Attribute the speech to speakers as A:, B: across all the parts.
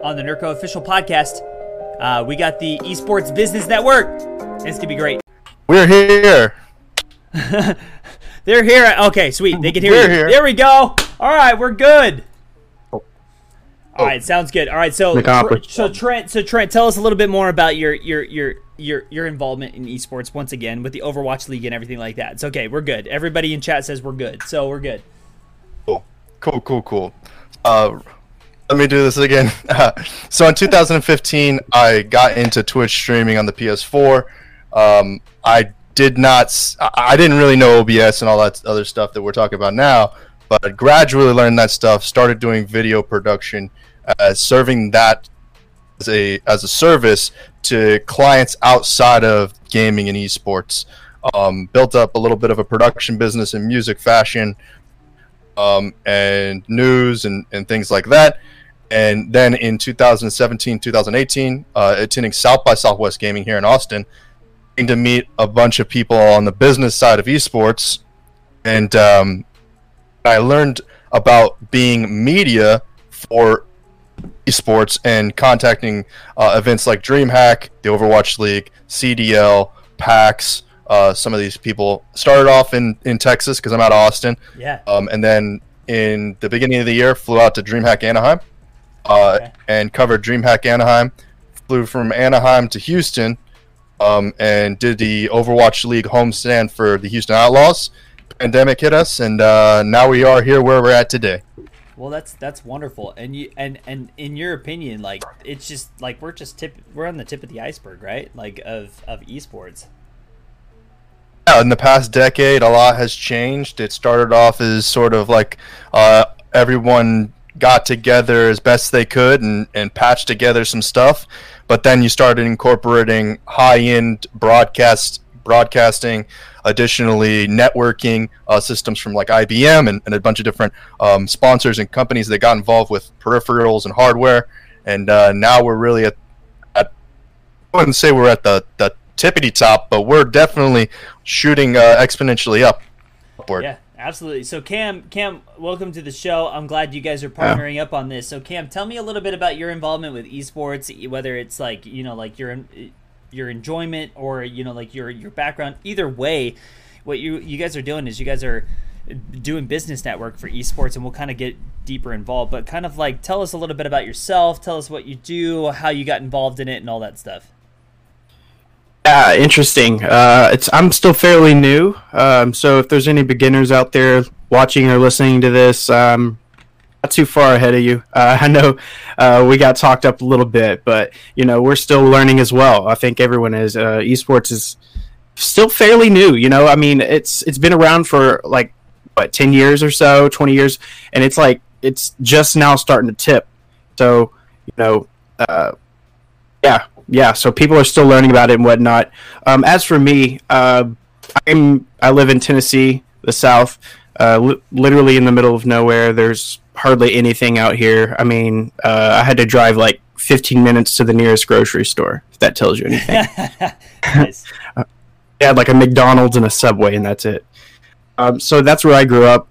A: on the Nurko Official Podcast. We got the Esports Business Network. It's gonna be great.
B: We're here.
A: They're here. Okay, sweet. They can hear
B: We're
A: you.
B: here.
A: There we go. All right, we're good. All right, sounds good. All right, so Trent, tell us a little bit more about your involvement in esports once again with the Overwatch League and everything like that. It's okay. We're good. Everybody in chat says we're good, so we're good.
B: Cool. Let me do this again. So in 2015, I got into Twitch streaming on the PS4. I didn't really know OBS and all that other stuff that we're talking about now, but I gradually learned that stuff. Started doing video production, serving that as a service to clients outside of gaming and esports. Built up a little bit of a production business in music, fashion, and news and things like that. And then in 2017, 2018, attending South by Southwest Gaming here in Austin, to meet a bunch of people on the business side of esports. And I learned about being media for esports and contacting events like DreamHack, the Overwatch League, CDL, PAX. Some of these people started off in Texas because I'm out of Austin.
A: Yeah.
B: And then in the beginning of the year, flew out to DreamHack Anaheim and covered DreamHack Anaheim. Flew from Anaheim to Houston and did the Overwatch League homestand for the Houston Outlaws. Pandemic hit us, and now we are here where we're at today.
A: Well, that's wonderful. And in your opinion, like, it's just like we're on the tip of the iceberg, right? Like of esports.
B: Yeah, in the past decade, a lot has changed. It started off as sort of like everyone got together as best they could and patched together some stuff. But then you started incorporating high-end broadcasting, additionally networking systems from like IBM and a bunch of different sponsors and companies that got involved with peripherals and hardware. And now we're really at I wouldn't say we're at the tippity top, but we're definitely shooting exponentially upward.
A: Yeah, absolutely. So Cam, welcome to the show. I'm glad you guys are partnering up on this. So Cam, tell me a little bit about your involvement with esports, whether it's like, like your enjoyment or, like your background. Either way, what you guys are doing is you guys are doing business network for esports, and we'll kind of get deeper involved, but kind of like tell us a little bit about yourself, tell us what you do, how you got involved in it, and all that stuff.
C: Yeah, interesting. I'm still fairly new, so if there's any beginners out there watching or listening to this, not too far ahead of you. I know we got talked up a little bit, but we're still learning as well. I think everyone is. Esports is still fairly new. I mean, it's been around for like 10 years or so, 20 years, and it's just now starting to tip. So yeah, so people are still learning about it and whatnot. As for me, I live in Tennessee, the South, literally in the middle of nowhere. There's hardly anything out here. I mean, I had to drive like 15 minutes to the nearest grocery store, if that tells you anything.
A: Nice.
C: Yeah, like a McDonald's and a Subway, and that's it. So that's where I grew up.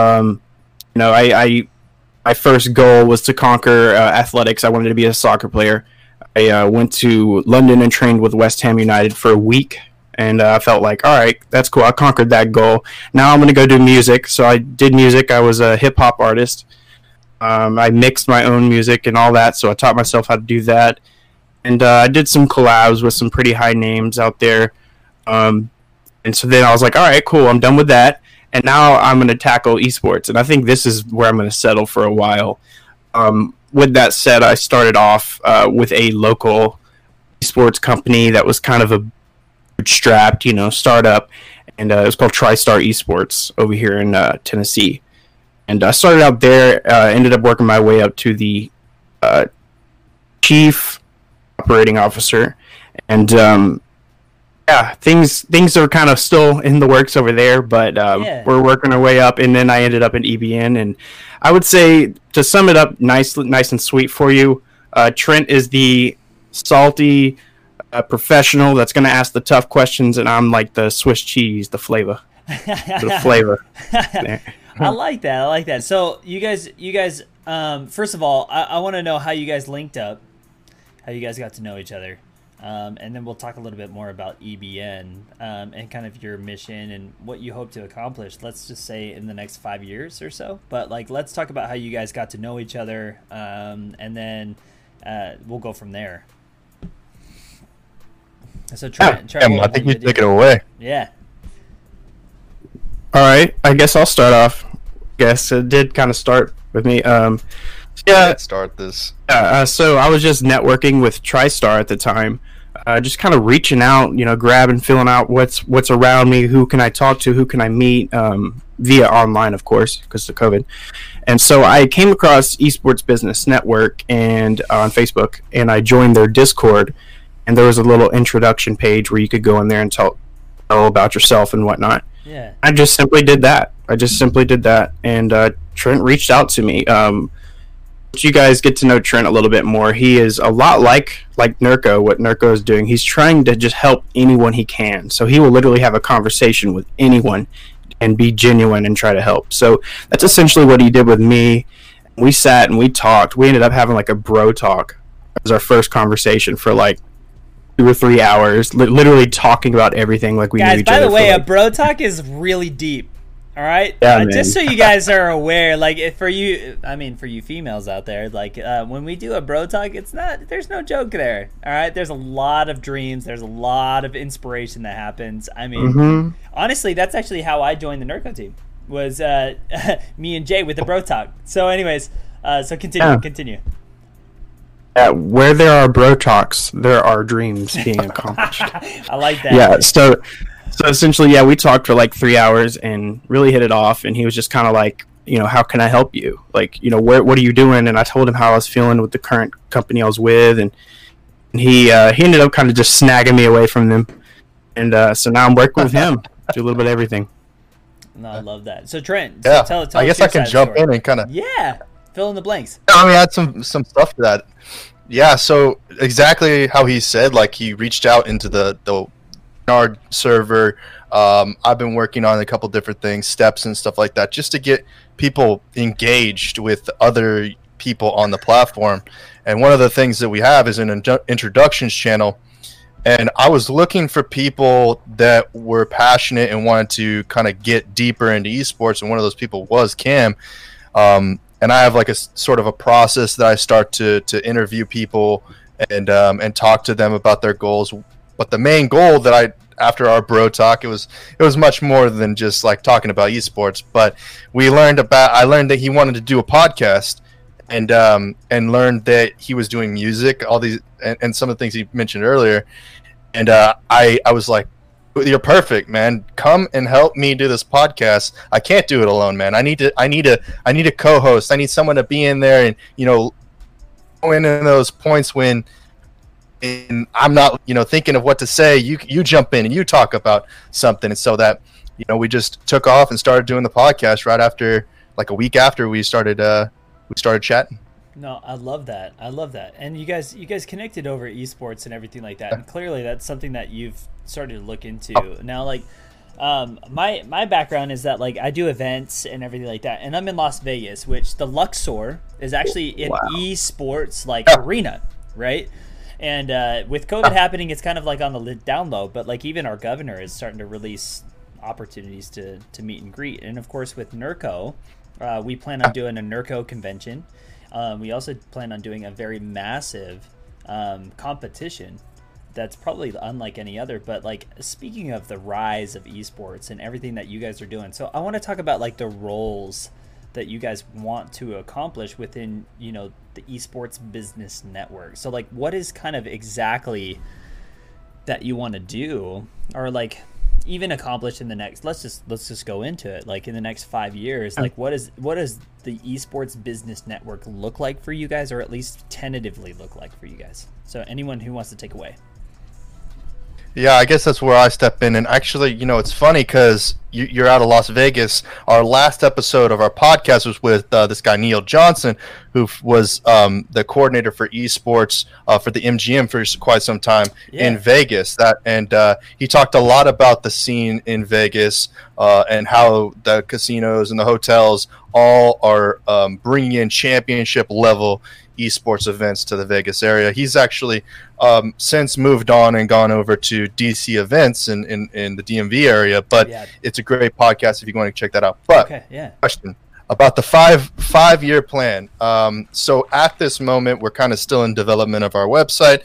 C: My first goal was to conquer athletics. I wanted to be a soccer player. I went to London and trained with West Ham United for a week, and I felt like, all right, that's cool. I conquered that goal. Now I'm going to go do music. So I did music. I was a hip-hop artist. I mixed my own music and all that, so I taught myself how to do that. And I did some collabs with some pretty high names out there. And so then I was like, all right, cool, I'm done with that. And now I'm going to tackle esports. And I think this is where I'm going to settle for a while. With that said, I started off with a local esports company that was kind of a bootstrapped, startup, and it was called TriStar Esports over here in Tennessee. And I started out there, ended up working my way up to the chief operating officer, and things are kind of still in the works over there, but we're working our way up. And then I ended up in EBN, and I would say, to sum it up nice and sweet for you, Trent is the salty professional that's going to ask the tough questions, and I'm like the Swiss cheese, the flavor. The flavor.
A: I like that. So you guys First of all, I want to know how you guys linked up, how you guys got to know each other. And then we'll talk a little bit more about EBN and kind of your mission and what you hope to accomplish, let's just say in the next 5 years or so. But like, let's talk about how you guys got to know each other, and then we'll go from there. So Trent,
B: I think you take it away.
A: Yeah.
C: All right, I guess I'll start off. Guess it did kind of start with me. Yeah,
B: Let's start this.
C: so I was just networking with TriStar at the time, just kind of reaching out, grabbing, filling out what's around me, who can I talk to, who can I meet, via online, of course, because of COVID. And so I came across Esports Business Network and on Facebook, and I joined their Discord, and there was a little introduction page where you could go in there and tell about yourself and whatnot.
A: Yeah.
C: I just simply did that. And Trent reached out to me. You guys get to know Trent a little bit more. He is a lot like Nurko, what Nurko is doing. He's trying to just help anyone he can. So he will literally have a conversation with anyone and be genuine and try to help. So that's essentially what he did with me. We sat and we talked. We ended up having like a bro talk as our first conversation for like 2 or 3 hours, literally talking about everything like we knew each other.
A: Guys, by the way, a bro talk is really deep. All right,
C: yeah,
A: just so you guys are aware, like for you females out there, like when we do a bro talk, there's no joke there. All right, there's a lot of dreams, there's a lot of inspiration that happens. I mean, honestly, that's actually how I joined the Nurko team. Was me and Jay with the bro talk. So, anyways, so continue.
C: Where there are bro talks, there are dreams being accomplished.
A: I like that.
C: Yeah, so essentially, yeah, we talked for like 3 hours and really hit it off. And he was just kind of like, how can I help you? Like, what are you doing? And I told him how I was feeling with the current company I was with, and he ended up kind of just snagging me away from them. And so now I'm working with him, do a little bit of everything.
A: No, I love that. So Trent,
B: Yeah,
A: tell
B: I guess I can jump in and kind of
A: fill in the blanks.
B: I mean, add some stuff to that. Yeah, so exactly how he said, like he reached out into the Nard server. I've been working on a couple different things, steps and stuff like that, just to get people engaged with other people on the platform. And one of the things that we have is an introductions channel. And I was looking for people that were passionate and wanted to kind of get deeper into esports. And one of those people was Cam. And I have like a sort of a process that I start to interview people and talk to them about their goals. But the main goal that after our bro talk, it was much more than just like talking about esports. But I learned that he wanted to do a podcast, and learned that he was doing music, all these and some of the things he mentioned earlier. And I was like, you're perfect, man. Come and help me do this podcast. I can't do it alone, man. I need a co-host. I need someone to be in there and go in those points when I'm not thinking of what to say. You jump in and you talk about something, and so that we just took off and started doing the podcast right after, like a week after we started chatting.
A: No, I love that. And you guys connected over esports and everything like that. And clearly that's something that you've started to look into. Now, like my background is that like I do events and everything like that. And I'm in Las Vegas, which the Luxor is actually an esports like arena, right? And with COVID happening, it's kind of like on the down low, but like even our governor is starting to release opportunities to meet and greet. And of course with Nurko, we plan on doing a Nurko convention. We also plan on doing a very massive competition that's probably unlike any other. But like speaking of the rise of esports and everything that you guys are doing, so I want to talk about like the roles that you guys want to accomplish within the esports business network. So like what is kind of exactly that you want to do, or like even accomplish in the next, let's just go into it, like in the next 5 years, like what does the esports business network look like for you guys, or at least tentatively look like for you guys? So anyone who wants to take away.
B: Yeah, I guess that's where I step in. And actually, it's funny because you're out of Las Vegas. Our last episode of our podcast was with this guy, Neil Johnson, who was the coordinator for esports for the MGM for quite some time in Vegas. He talked a lot about the scene in Vegas and how the casinos and the hotels all are bringing in championship level esports events to the Vegas area. He's actually since moved on and gone over to DC events in the DMV area, but it's a great podcast if you want to check that out. But question about the five-year plan. So at this moment, we're kind of still in development of our website.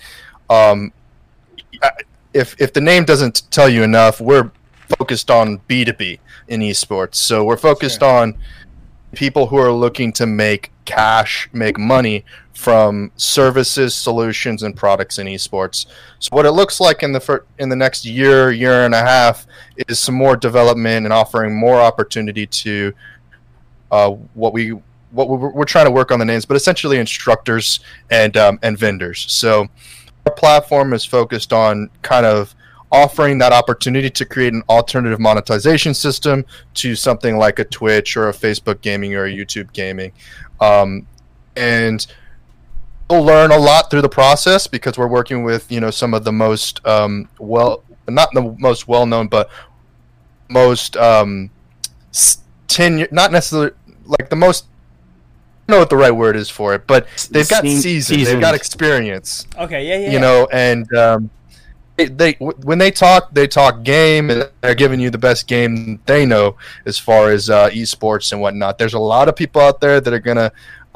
B: If the name doesn't tell you enough, we're focused on B2B in esports. So we're focused on people who are looking to make cash, make money from services, solutions, and products in esports. So what it looks like in the next year and a half is some more development and offering more opportunity to what we're trying to work on the names, but essentially instructors and vendors. So our platform is focused on kind of offering that opportunity to create an alternative monetization system to something like a Twitch or a Facebook gaming or a YouTube gaming. And we'll learn a lot through the process because we're working with, some of the most, not the most well-known, but most tenure, not necessarily like the most, I don't know what the right word is for it, but they've got seasons. They've got experience.
A: Okay,
B: And when they talk game, and they're giving you the best game they know as far as esports and whatnot. There's a lot of people out there that are gonna,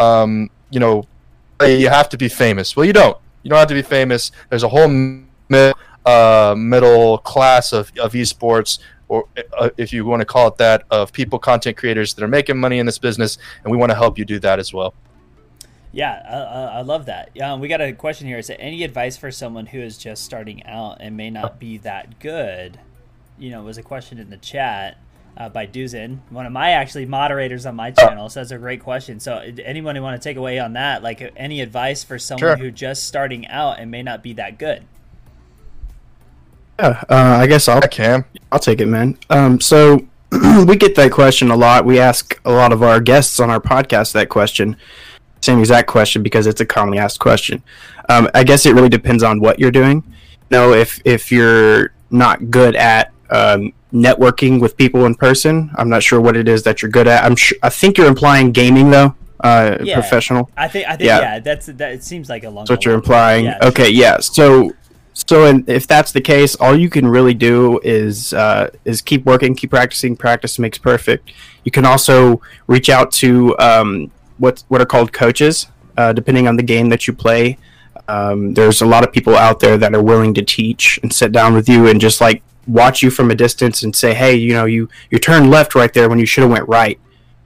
B: you have to be famous. Well, you don't. You don't have to be famous. There's a whole middle class of esports, or if you want to call it that, of content creators that are making money in this business, and we want to help you do that as well.
A: Yeah, I love that. We got a question here. Is there any advice for someone who is just starting out and may not be that good? It was a question in the chat by Duzin, one of my actually moderators on my channel. So that's a great question. So anyone who want to take away on that, like any advice for someone who just starting out and may not be that good?
C: Yeah, I guess I'll take it, man. So we get that question a lot. We ask a lot of our guests on our podcast that question. Same exact question because it's a commonly asked question. I guess it really depends on what you're doing. If you're not good at networking with people in person, I'm not sure what it is that you're good at. I think you're implying gaming though. Professional.
A: I think that it seems like a long.
C: That's what you're implying.
A: Yeah,
C: okay, yeah. So if that's the case, all you can really do is keep working, keep practicing. Practice makes perfect. You can also reach out to what are called coaches, depending on the game that you play. There's a lot of people out there that are willing to teach and sit down with you and just like watch you from a distance and say, hey, you turned left right there when you should have went right,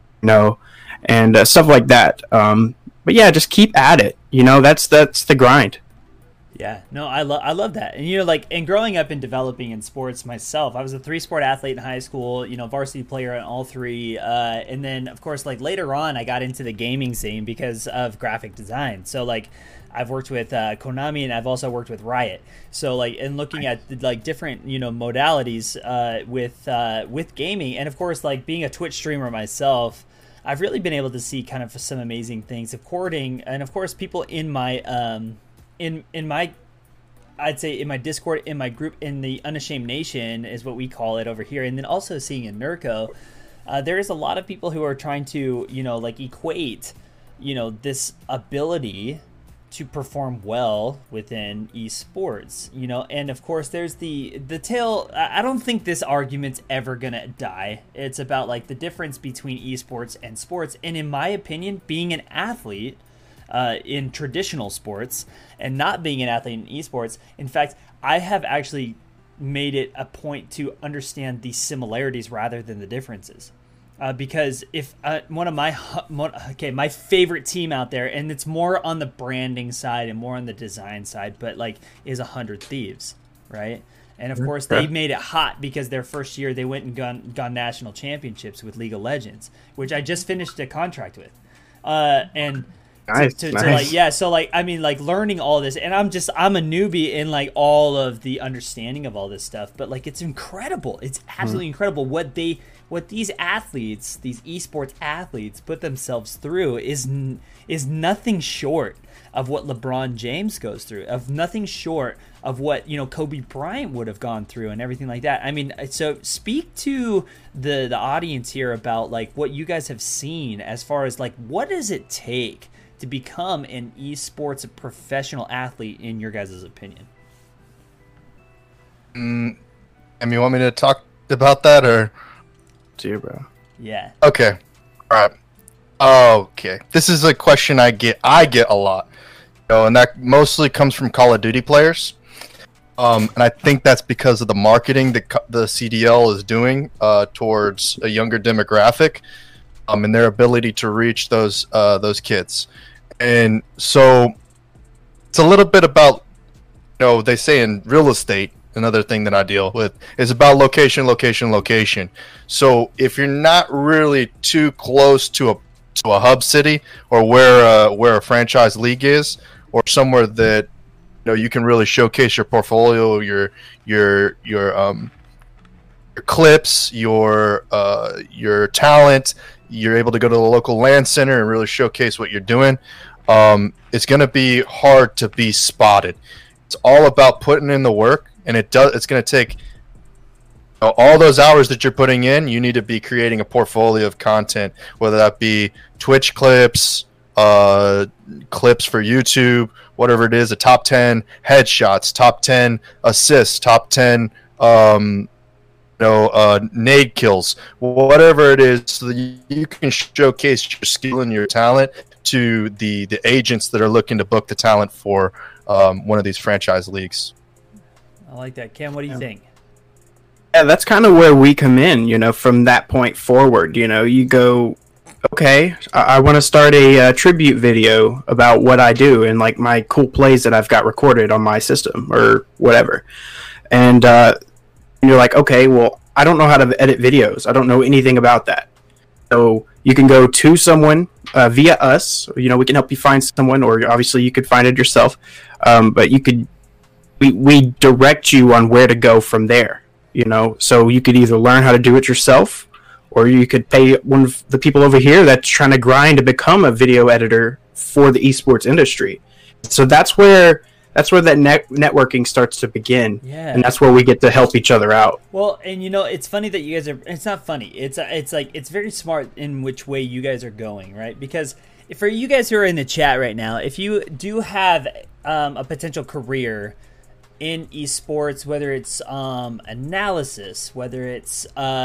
C: and stuff like that. But yeah, just keep at it. That's the grind.
A: Yeah, no, I love that. And and growing up and developing in sports myself, I was a 3-sport athlete in high school, varsity player in all three. And then of course, later on I got into the gaming scene because of graphic design. So I've worked with Konami, and I've also worked with Riot. So and looking at different modalities with gaming, and of course being a Twitch streamer myself, I've really been able to see kind of some amazing things of courting, and of course people in my I'd say in my Discord, in my group, in the Unashamed Nation is what we call it over here, and then also seeing in Nurko, there is a lot of people who are trying to equate this ability to perform well within esports, and of course there's the tail. I don't think this argument's ever gonna die. It's about the difference between esports and sports, and in my opinion, being an athlete in traditional sports and not being an athlete in esports. In fact, I have actually made it a point to understand the similarities rather than the differences. Because if my favorite team out there, and it's more on the branding side and more on the design side, but is 100 Thieves, right? And of course they made it hot because their first year they went and gone national championships with League of Legends, which I just finished a contract with, and to like, yeah, so like, I mean, like learning all this, and I'm a newbie in like all of the understanding of all this stuff, but like it's incredible. It's absolutely incredible what these athletes, these esports athletes put themselves through is nothing short of what LeBron James goes through, of nothing short of what, you know, Kobe Bryant would have gone through and everything like that. I mean, so speak to the audience here about like what you guys have seen as far as like what does it take to become an esports professional athlete in your guys' opinion?
B: You want me to talk about that or?
C: Dear bro.
A: Yeah.
B: Okay. All right. Okay. This is a question I get a lot, you know, and that mostly comes from Call of Duty players. And I think that's because of the marketing that the CDL is doing towards a younger demographic, and their ability to reach those kids. And so it's a little bit about, you know, they say in real estate, another thing that I deal with is about location, location, location. So if you're not really too close to a hub city or where a franchise league is, or somewhere that, you know, you can really showcase your portfolio, your clips, your talent, you're able to go to the local LAN center and really showcase what you're doing. It's going to be hard to be spotted. It's all about putting in the work, and it's going to take, you know, all those hours that you're putting in. You need to be creating a portfolio of content, whether that be Twitch clips, clips for YouTube, whatever it is, a top 10 headshots, top 10 assists, top 10 nade kills, whatever it is, so that you can showcase your skill and your talent to the agents that are looking to book the talent for one of these franchise leagues.
A: I like that. Cam, what do you think?
C: Yeah, that's kind of where we come in, you know, from that point forward. You know, you go, okay, I want to start a tribute video about what I do and like my cool plays that I've got recorded on my system or whatever. And you're like, okay, well, I don't know how to edit videos. I don't know anything about that. So you can go to someone via us. You know, we can help you find someone, or obviously you could find it yourself. But we direct you on where to go from there. You know, so you could either learn how to do it yourself, or you could pay one of the people over here that's trying to grind to become a video editor for the esports industry. So that's where that networking starts to begin.
A: Yeah.
C: And that's where we get to help each other out.
A: Well, and you know, it's funny that you guys are, it's not funny. It's like, it's very smart in which way you guys are going, right? Because for you guys who are in the chat right now, if you do have a potential career in esports, whether it's analysis, whether it's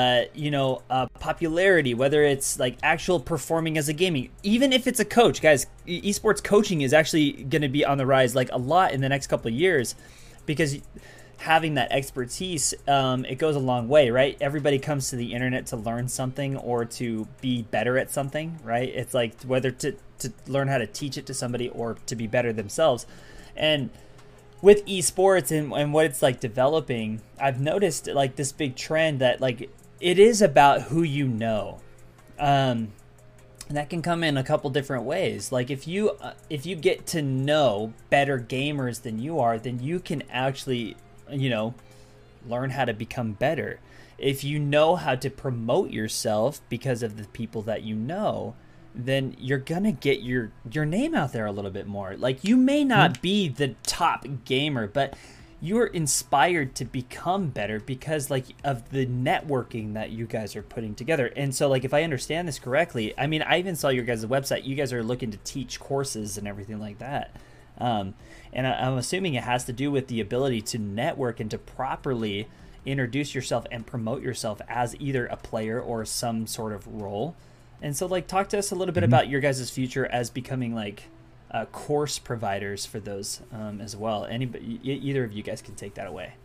A: popularity, whether it's like actual performing as a gaming, even if it's a coach, guys, esports coaching is actually going to be on the rise like a lot in the next couple of years, because having that expertise, it goes a long way, right? Everybody comes to the internet to learn something or to be better at something, right? It's like whether to learn how to teach it to somebody or to be better themselves. And with esports and what it's like developing, I've noticed like this big trend that like it is about who you know, and that can come in a couple different ways. Like if you get to know better gamers than you are, then you can actually, you know, learn how to become better. If you know how to promote yourself because of the people that you know, then you're gonna get your name out there a little bit more. Like you may not be the top gamer, but you're inspired to become better because like of the networking that you guys are putting together. And so like if I understand this correctly, I mean, I even saw your guys' website. You guys are looking to teach courses and everything like that. And I'm assuming it has to do with the ability to network and to properly introduce yourself and promote yourself as either a player or some sort of role. And so, like, talk to us a little bit about your guys' future as becoming, like, course providers for those as well. Either of you guys can take that away.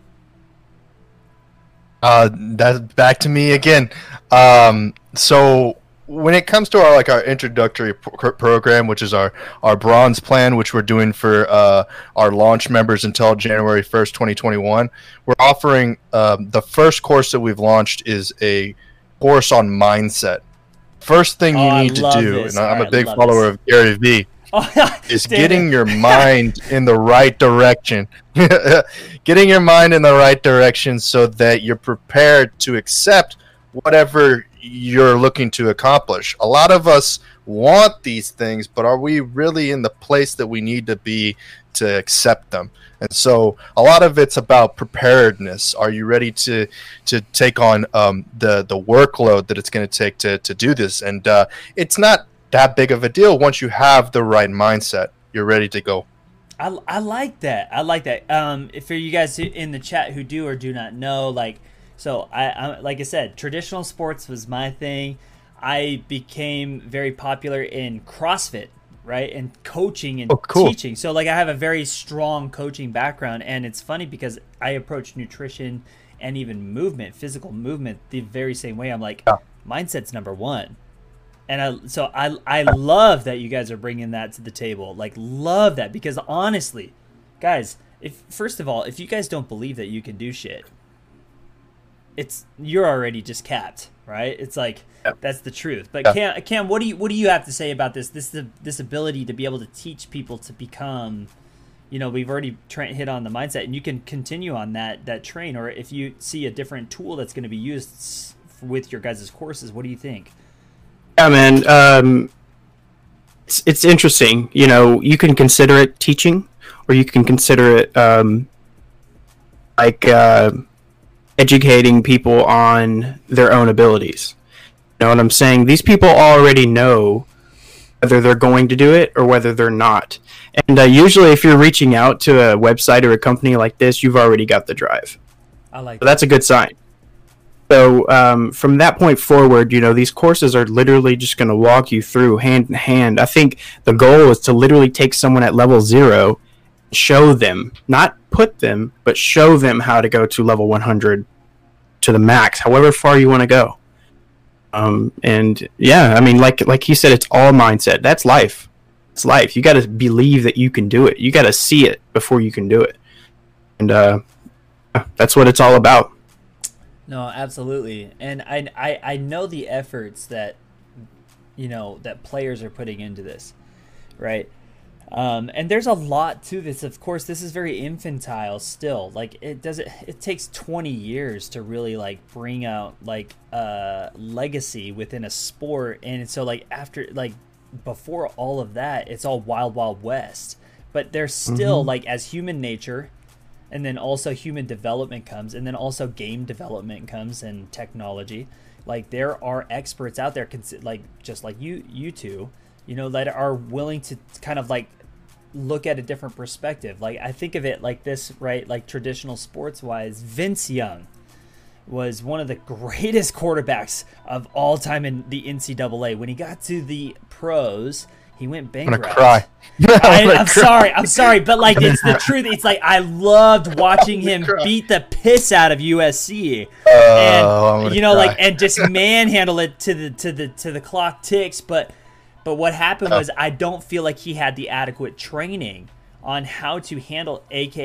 B: That's back to me again. So when it comes to our introductory program, which is our bronze plan, which we're doing for our launch members until January 1st, 2021, we're offering the first course that we've launched is a course on mindset. First thing you need to
A: love
B: do,
A: this.
B: and I'm
A: All
B: a
A: right,
B: big
A: love
B: follower
A: this.
B: of Gary Vee, is
A: Damn
B: getting
A: it.
B: your mind in the right direction. Getting your mind in the right direction so that you're prepared to accept whatever you're looking to accomplish. A lot of us want these things, but are we really in the place that we need to be to accept them? And so a lot of it's about preparedness. Are you ready to take on the workload that it's going to take to do this? And it's not that big of a deal once you have the right mindset. You're ready to go.
A: I like that. I like that. For you guys in the chat who do or do not know, so I like I said, traditional sports was my thing. I became very popular in CrossFit, right, and coaching and teaching. So I have a very strong coaching background, and it's funny because I approach nutrition and even movement, physical movement, the very same way. I'm like, mindset's number one. And I love that you guys are bringing that to the table. Love that, because honestly, guys, first of all, if you guys don't believe that you can do shit, you're already just capped, right? It's that's the truth. But Cam, what do you have to say about this ability to be able to teach people to become, we've already hit on the mindset, and you can continue on that train, or if you see a different tool that's going to be used with your guys' courses, what do you think?
C: Yeah, man. It's interesting. You can consider it teaching, or you can consider it educating people on their own abilities. You know what I'm saying? These people already know whether they're going to do it or whether they're not. And usually, if you're reaching out to a website or a company like this, you've already got the drive.
A: I like
C: so that's a good sign. So from that point forward, these courses are literally just going to walk you through hand in hand. I think the goal is to literally take someone at level 0, show them, not put them, but show them how to go to level 100 to the max, however far you want to go. And yeah, I mean, like he said, it's all mindset. That's life. It's life. You got to believe that you can do it. You got to see it before you can do it. And that's what it's all about.
A: No, absolutely. And I know the efforts that that players are putting into this, right? And there's a lot to this. Of course, this is very infantile still. It takes 20 years to really bring out legacy within a sport. And so after before all of that, it's all wild, wild west. But there's still as human nature, and then also human development comes, and then also game development comes, and technology. There are experts out there, just like you two, that are willing to kind of look at a different perspective. I think of it like this, right? Traditional sports wise, Vince Young was one of the greatest quarterbacks of all time in the NCAA. When he got to the pros, he went bankrupt.
B: I'm gonna
A: cry. I'm sorry, but it's the truth. It's I loved watching him beat the piss out of USC, and and just manhandle it to the clock ticks. But what happened was, I don't feel like he had the adequate training on how to handle,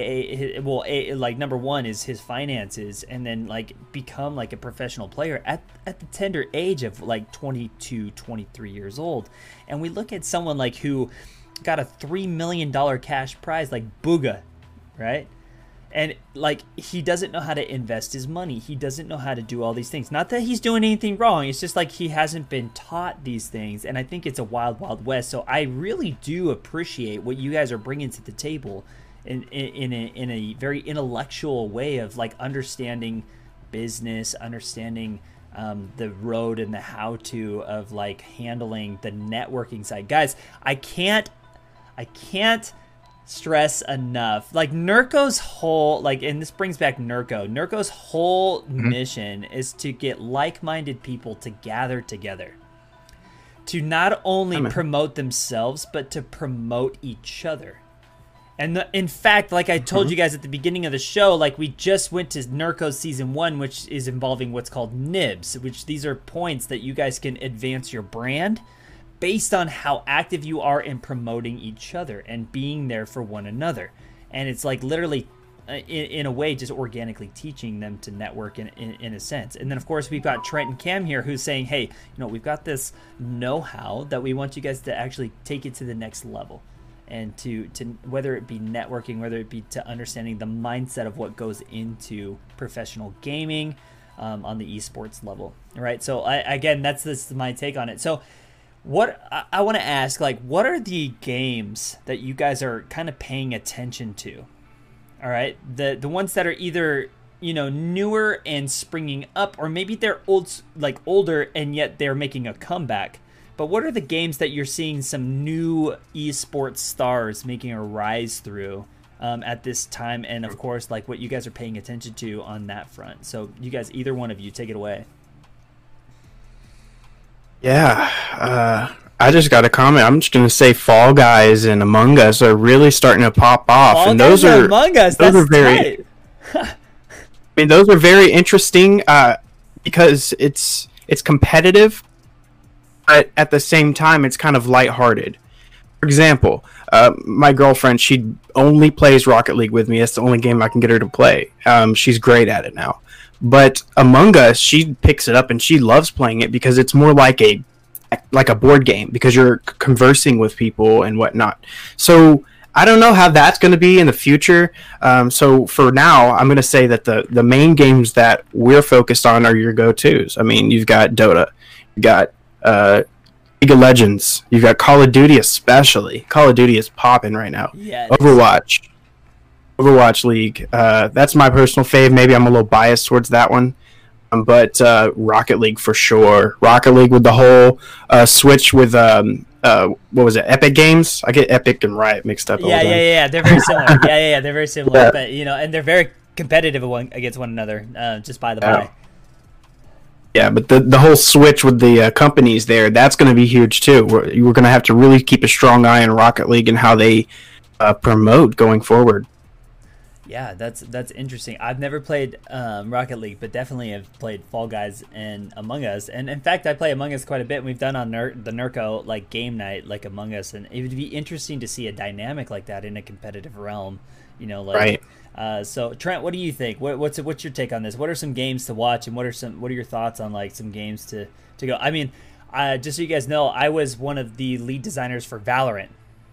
A: number one is his finances, and then become a professional player at the tender age of 22, 23 years old. And we look at someone who got a $3 million cash prize, like Booga, right? And he doesn't know how to invest his money. He doesn't know how to do all these things. Not that he's doing anything wrong. It's just he hasn't been taught these things. And I think it's a wild, wild west. So I really do appreciate what you guys are bringing to the table in a very intellectual way of understanding business, understanding the road and the how-to of handling the networking side. Guys, I can't stress enough, Nurko's whole, and this brings back Nurko's whole mission is to get like-minded people to gather together, to not only promote themselves, but to promote each other. And in fact, I told you guys at the beginning of the show, we just went to Nurko's season 1, which is involving what's called NIBS, which these are points that you guys can advance your brand based on how active you are in promoting each other and being there for one another. And it's literally in a way, just organically teaching them to network in a sense. And then, of course, we've got Trent and Cam here who's saying, hey, we've got this know-how that we want you guys to actually take it to the next level. And to whether it be networking, whether it be to understanding the mindset of what goes into professional gaming on the esports level. Right. So, this is my take on it. So, what I want to ask, what are the games that you guys are kind of paying attention to? All right, the ones that are either newer and springing up, or maybe they're older and yet they're making a comeback. But what are the games that you're seeing some new esports stars making a rise through at this time? And of course, what you guys are paying attention to on that front. So you guys, either one of you, take it away.
C: Yeah, I just got a comment. I'm just going to say Fall Guys and Among Us are really starting to pop off.
A: Fall
C: and
A: Guys
C: those are
A: Among Us.
C: Those
A: That's
C: are very. I mean, those are very interesting because it's competitive, but at the same time, it's kind of lighthearted. For example, my girlfriend, she only plays Rocket League with me. That's the only game I can get her to play. She's great at it now. But Among Us, she picks it up and she loves playing it because it's more like a board game, because you're conversing with people and whatnot. So I don't know how that's going to be in the future. So for now, I'm going to say that the main games that we're focused on are your go-tos. I mean, you've got Dota, you've got League of Legends, you've got Call of Duty especially. Call of Duty is popping right now.
A: Yes.
C: Overwatch League. That's my personal fave. Maybe I'm a little biased towards that one. But Rocket League for sure. Rocket League with the whole switch with what was it? Epic Games. I get Epic and Riot mixed up.
A: Yeah. They're very similar. yeah. They're very similar. Yeah. But and they're very competitive against one another. Just by the by.
C: Yeah, but the whole switch with the companies there, that's going to be huge too. We're going to have to really keep a strong eye on Rocket League and how they promote going forward.
A: Yeah, that's interesting. I've never played Rocket League, but definitely have played Fall Guys and Among Us. And in fact, I play Among Us quite a bit. And we've done on the Nurko game night Among Us, and it would be interesting to see a dynamic like that in a competitive realm.
C: Right.
A: So Trent, what do you think? What's your take on this? What are some games to watch, and what are your thoughts on some games to go? I mean, just so you guys know, I was one of the lead designers for Valorant.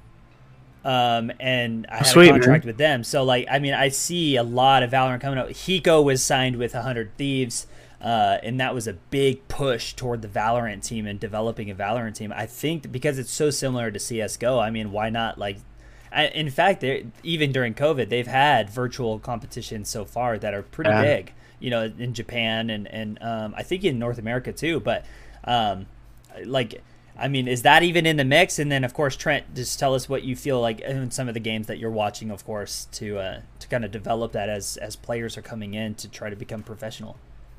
A: And I had a contract with them. So I see a lot of Valorant coming out. Hiko was signed with 100 Thieves, and that was a big push toward the Valorant team and developing a Valorant team. I think because it's so similar to CS:GO, I mean, why not? In fact, even during COVID, they've had virtual competitions so far that are pretty big, in Japan and I think in North America too. But I mean, is that even in the mix? And then, of course, Trent, just tell us what you feel like in some of the games that you're watching, of course, to kind of develop that as players are coming in to try to become professional.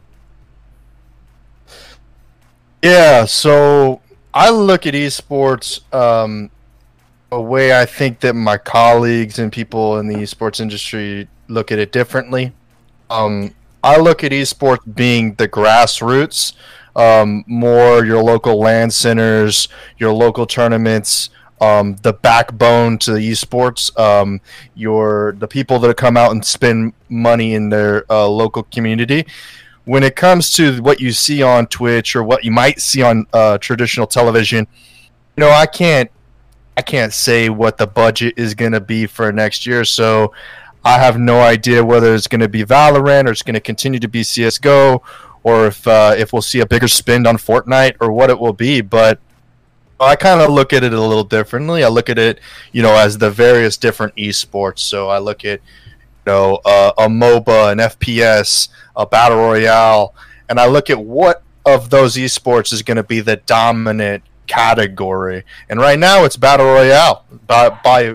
B: Yeah, so I look at esports a way I think that my colleagues and people in the esports industry look at it differently. I look at esports being the grassroots. More your local LAN centers, your local tournaments, the backbone to the esports, the people that come out and spend money in their local community. When it comes to what you see on Twitch or what you might see on traditional television, I can't say what the budget is going to be for next year. So I have no idea whether it's going to be Valorant or it's going to continue to be CS:GO, or if we'll see a bigger spend on Fortnite or what it will be. But I kind of look at it a little differently. I look at it, as the various different esports. So I look at, a MOBA, an FPS, a Battle Royale, and I look at what of those esports is going to be the dominant category. And right now it's Battle Royale by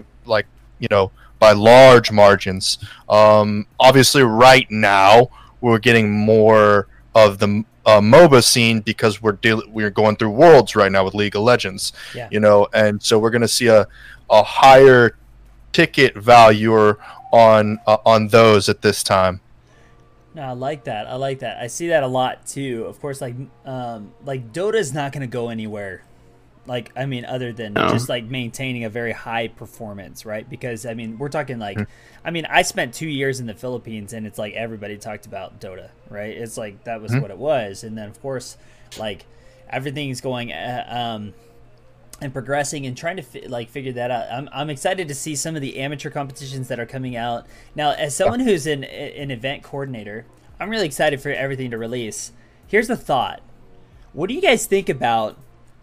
B: large margins. Obviously right now we're getting more of the MOBA scene because we're going through Worlds right now with League of Legends, and so we're going to see a higher ticket value on those at this time.
A: No, I like that. I see that a lot too. Of course, Dota's not going to go anywhere Like, I mean, other than just like maintaining a very high performance, right? Because I mean, we're talking like, I mean, I spent 2 years in the Philippines, and it's like everybody talked about Dota, right? It's like that was what it was, and then of course, like everything's going and progressing and trying to figure that out. I'm excited to see some of the amateur competitions that are coming out now. As someone who's an event coordinator, I'm really excited for everything to release. Here's the thought: what do you guys think about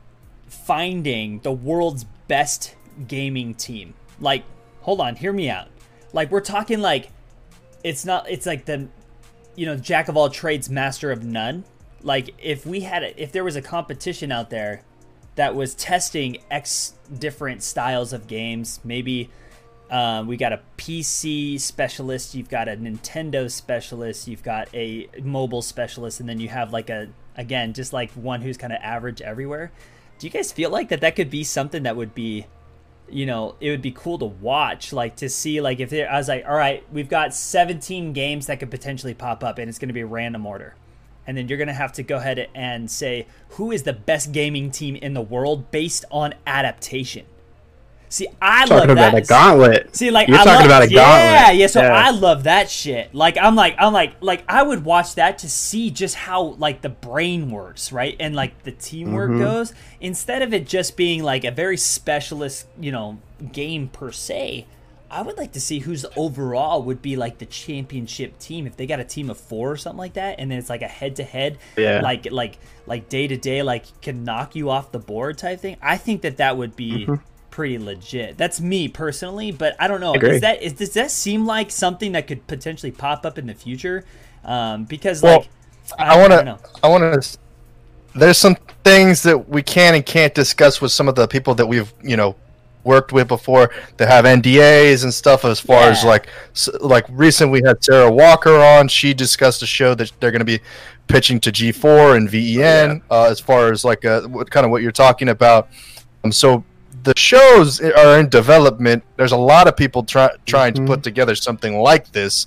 A: finding the world's best gaming team? Like, hold on, hear me out. Like, we're talking like it's like the, you know, jack of all trades, master of none. Like, if there was a competition out there that was testing X different styles of games, maybe we got a PC specialist, you've got a Nintendo specialist, you've got a mobile specialist, and then you have like again, just like one who's kind of average everywhere. Do you guys feel like that could be something that would be, you know, it would be cool to watch, like to see, like if I was like, all right, we've got 17 games that could potentially pop up, and it's going to be a random order. And then you're going to have to go ahead and say, who is the best gaming team in the world based on adaptation? See, I love that.
C: Talking about a gauntlet.
A: See, like,
C: you're talking about a gauntlet.
A: Yeah. So I love that shit. Like, I'm like, I would watch that to see just how like the brain works, right? And like the teamwork goes, instead of it just being like a very specialist, you know, game per se. I would like to see who's overall would be like the championship team if they got a team of 4 or something like that, and then it's like a head-to-head, like day-to-day, like can knock you off the board type thing. I think that would be pretty legit. That's me personally, but I don't know. Does that seem like something that could potentially pop up in the future? Because like,
B: I want to. There's some things that we can and can't discuss with some of the people that we've, you know, worked with before that have NDAs and stuff, as far as like recently we had Sarah Walker on. She discussed a show that they're going to be pitching to G4 and VEN, as far as like what you're talking about. So the shows are in development. There's a lot of people trying to put together something like this.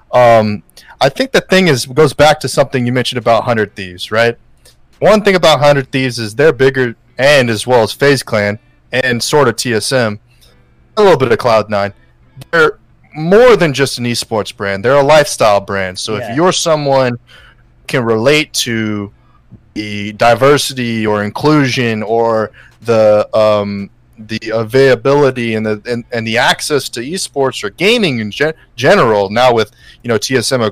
B: I think the thing goes back to something you mentioned about 100 Thieves, right? One thing about 100 Thieves is they're bigger, and as well as FaZe Clan and sort of TSM, a little bit of Cloud9. They're more than just an esports brand. They're a lifestyle brand. So if you're someone who can relate to the diversity or inclusion or the availability and the access to esports or gaming in general, now with, you know, TSM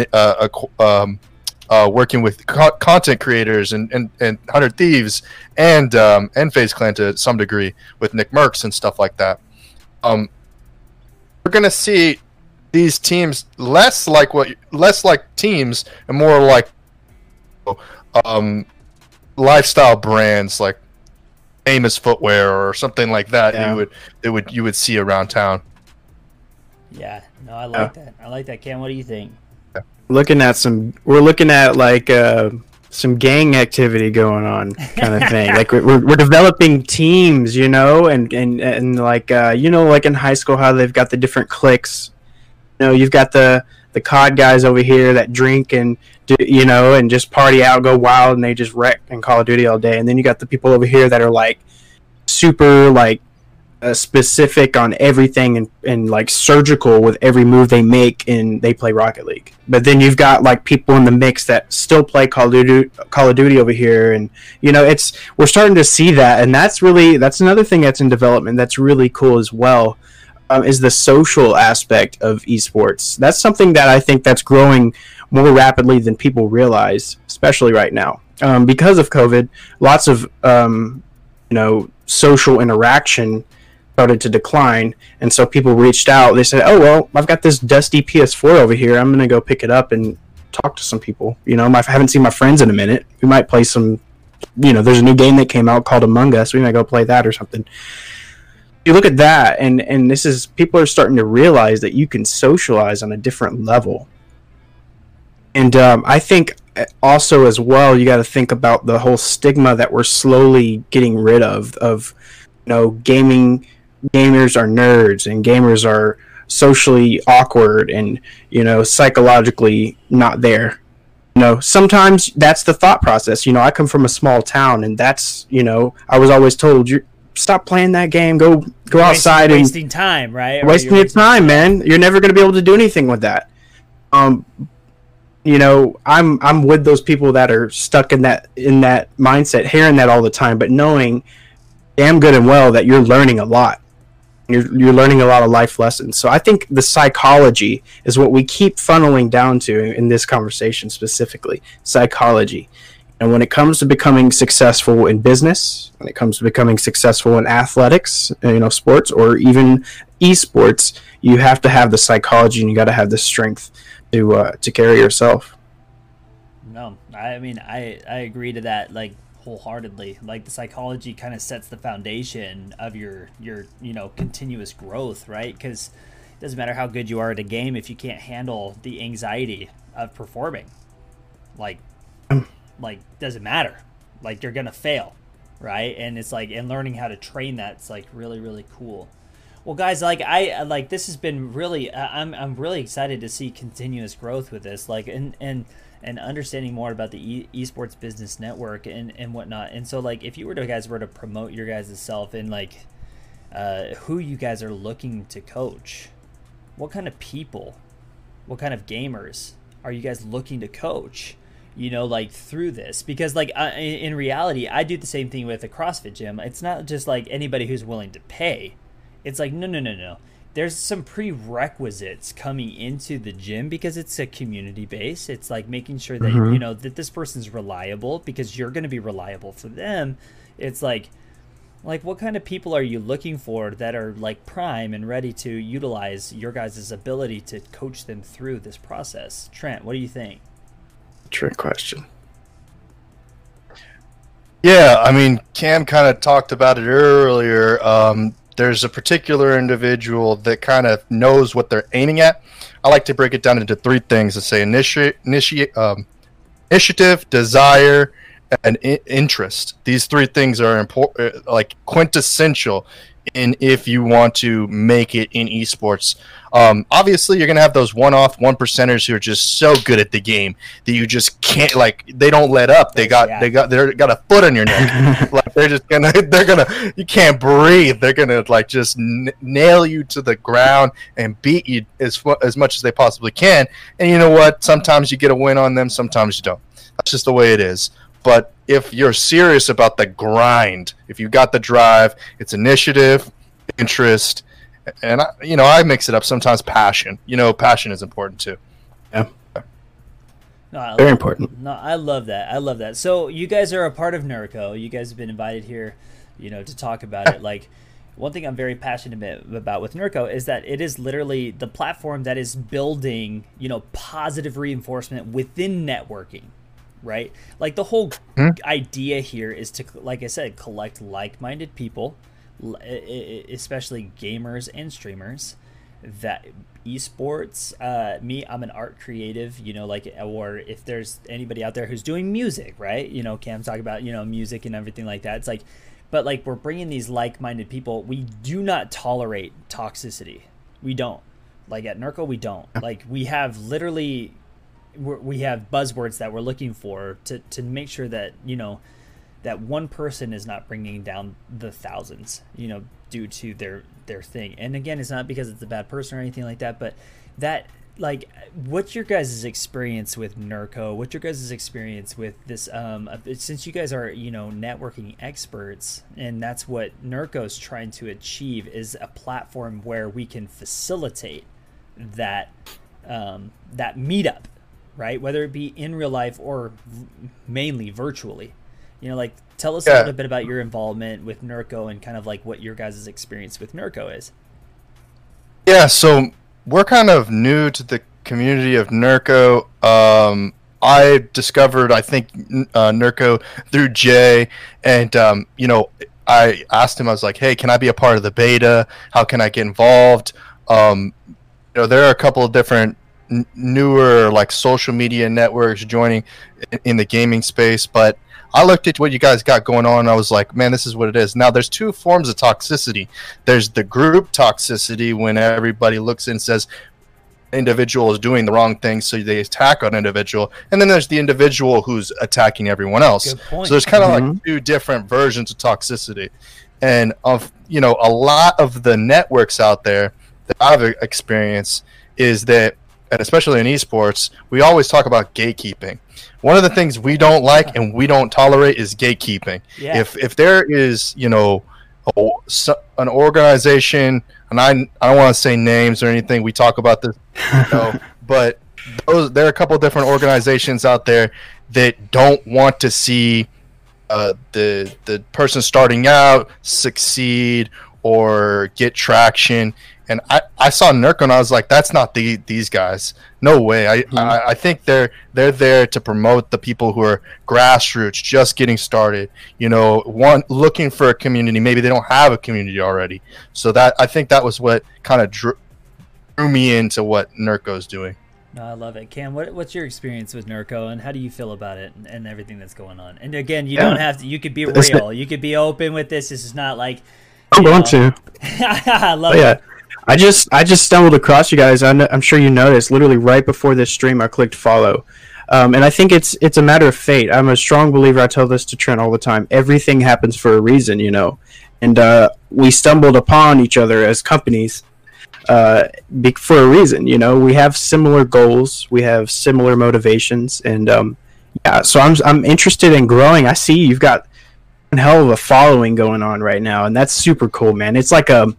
B: working with content creators and 100 Thieves and FaZe Clan to some degree with Nick Merckx and stuff like that. We're gonna see these teams less like teams and more like lifestyle brands like Famous Footwear or something like that. You would see around town.
A: Yeah, no, I like that. I like that. Cam, what do you think?
C: We're looking at like some gang activity going on, kind of thing. Like we're developing teams, you know, and like you know, like in high school, how they've got the different cliques. You know, you've got the COD guys over here that drink and do, you know, and just party out, go wild, and they just wreck in Call of Duty all day. And then you got the people over here that are like super like specific on everything and like surgical with every move they make, and they play Rocket League. But then you've got like people in the mix that still play Call of Duty over here, and you know, we're starting to see that, and that's another thing that's in development that's really cool as well, is the social aspect of esports. That's something that I think that's growing more rapidly than people realize, especially right now, because of COVID. Lots of you know, social interaction started to decline, and so people reached out. They said, oh, well, I've got this dusty PS4 over here, I'm gonna go pick it up and talk to some people. You know, I haven't seen my friends in a minute, we might play some, you know, there's a new game that came out called Among Us, we might go play that or something. You look at that, and this is, people are starting to realize that you can socialize on a different level. And I think also as well, you got to think about the whole stigma that we're slowly getting rid of, you know, gamers are nerds and gamers are socially awkward and, you know, psychologically not there. Sometimes that's the thought process. I come from a small town, and that's, I was always told, you stop playing that game, go outside and
A: wasting time, right?
C: Wasting your time, man. You're never going to be able to do anything with that. I'm with those people that are stuck in that mindset, hearing that all the time, but knowing damn good and well that you're learning a lot. You're learning a lot of life lessons. So I think the psychology is what we keep funneling down to in this conversation specifically. Psychology. And when it comes to becoming successful in business, when it comes to becoming successful in athletics, sports, or even esports, you have to have the psychology and you got to have the strength to carry yourself.
A: No, I mean, I agree to that, like, wholeheartedly. Like, the psychology kind of sets the foundation of your continuous growth, right? Because it doesn't matter how good you are at a game if you can't handle the anxiety of performing. Like doesn't matter. Like, you're gonna fail, right? And it's like, and learning how to train that's like really, really cool. Well, guys, this has been really, I'm really excited to see continuous growth with this, like, and understanding more about the esports business network and whatnot. And so, like, if you were to promote your guys' self and like who you guys are looking to coach, what kind of people, what kind of gamers are you guys looking to coach? Through this, because in reality, I do the same thing with a CrossFit gym. It's not just like anybody who's willing to pay. It's like, no. There's some prerequisites coming into the gym because it's a community base. It's like making sure that, that this person's reliable because you're going to be reliable for them. It's like what kind of people are you looking for that are like prime and ready to utilize your guys' ability to coach them through this process? Trent, what do you think?
C: Trick question.
B: Yeah, I mean, Cam kind of talked about it earlier. There's a particular individual that kind of knows what they're aiming at. I like to break it down into three things and say initiative, desire, and interest. These three things are important, like quintessential in if you want to make it in esports. Obviously, you're gonna have those one percenters who are just so good at the game that you just can't, like, they don't let up. They got a foot on your neck. Like, you can't breathe. They're gonna like just nail you to the ground and beat you as much as they possibly can. And you know what? Sometimes you get a win on them, sometimes you don't. That's just the way it is. But if you're serious about the grind, if you got the drive, it's initiative, interest, and I mix it up sometimes. Passion. Passion is important too.
C: Yeah.
A: No,
C: very important.
A: No, I love that. So you guys are a part of NERCO. You guys have been invited here, to talk about it. Like, one thing I'm very passionate about with NERCO is that it is literally the platform that is building, positive reinforcement within networking. Right? Like, the whole idea here is to, like I said, collect like-minded people, especially gamers and streamers, that esports, I'm an art creative, or if there's anybody out there who's doing music, right? Cam's talking about, music and everything like that. It's like, but like, we're bringing these like-minded people. We do not tolerate toxicity. We don't. Like, at NERCO, we don't. Like, we have literally... we have buzzwords that we're looking for to make sure that that one person is not bringing down the thousands due to their thing. And again, it's not because it's a bad person or anything like that, but that, like, what's your guys' experience with NERCO? What's your guys' experience with this? Since you guys are networking experts, and that's what NERCO's trying to achieve, is a platform where we can facilitate that that meetup. Right, whether it be in real life or mainly virtually, tell us a little bit about your involvement with NERCO and kind of like what your guys' experience with NERCO is.
B: Yeah, so we're kind of new to the community of NERCO. I discovered, I think, NERCO through Jay, and I asked him. I was like, "Hey, can I be a part of the beta? How can I get involved?" There are a couple of different newer like social media networks joining in the gaming space, but I looked at what you guys got going on and I was like, man, this is what it is. Now, there's two forms of toxicity. There's the group toxicity, when everybody looks and says, individual is doing the wrong thing, so they attack an individual, and then there's the individual who's attacking everyone else.
A: Good point.
B: So there's kind of like two different versions of toxicity, and of a lot of the networks out there that I've experienced is that, and especially in esports, we always talk about gatekeeping. One of the things we don't like and we don't tolerate is gatekeeping.
A: Yeah.
B: If there is an organization, and I don't want to say names or anything, we talk about this, but there are a couple of different organizations out there that don't want to see the person starting out succeed or get traction. And I saw NERCO and I was like, that's not these guys. No way. I think they're there to promote the people who are grassroots, just getting started. Looking for a community. Maybe they don't have a community already. So I think that was what kind of drew me into what NERCO's doing.
A: No, I love it. Cam, what's your experience with NERCO, and how do you feel about it and everything that's going on? And again, you don't have to. You could be real. You could be open with this. This is not like.
C: I'm going to.
A: I love it.
C: I just stumbled across you guys. I'm sure you noticed. Literally right before this stream, I clicked follow, and I think it's a matter of fate. I'm a strong believer. I tell this to Trent all the time. Everything happens for a reason, and we stumbled upon each other as companies for a reason. We have similar goals, we have similar motivations, and so I'm interested in growing. I see you've got a hell of a following going on right now, and that's super cool, man. It's like a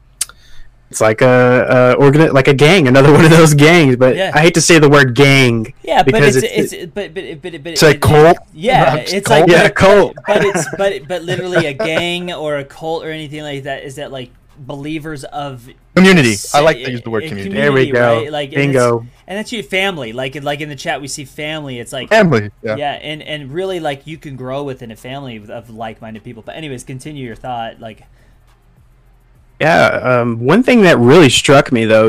C: gang, another one of those gangs. But I hate to say the word gang.
A: Yeah,
C: because
B: it's a cult.
A: Yeah, it's
C: like a cult.
A: But literally a gang or a cult or anything like that. Is that like believers of
B: community? I like to use the word community.
C: There we go.
A: Right? Like,
C: bingo.
A: And that's your family. Like in the chat we see family. It's like
B: family.
A: Yeah, and really like you can grow within a family of like-minded people. But anyways, continue your thought. Like.
C: Yeah, one thing that really struck me, though,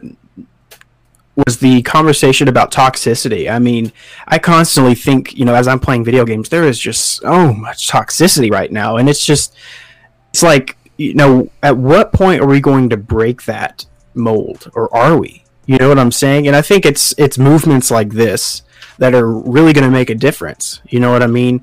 C: was the conversation about toxicity. I mean, I constantly think, as I'm playing video games, there is just so much toxicity right now. And it's like, at what point are we going to break that mold? Or are we? You know what I'm saying? And I think it's movements like this that are really going to make a difference. You know what I mean?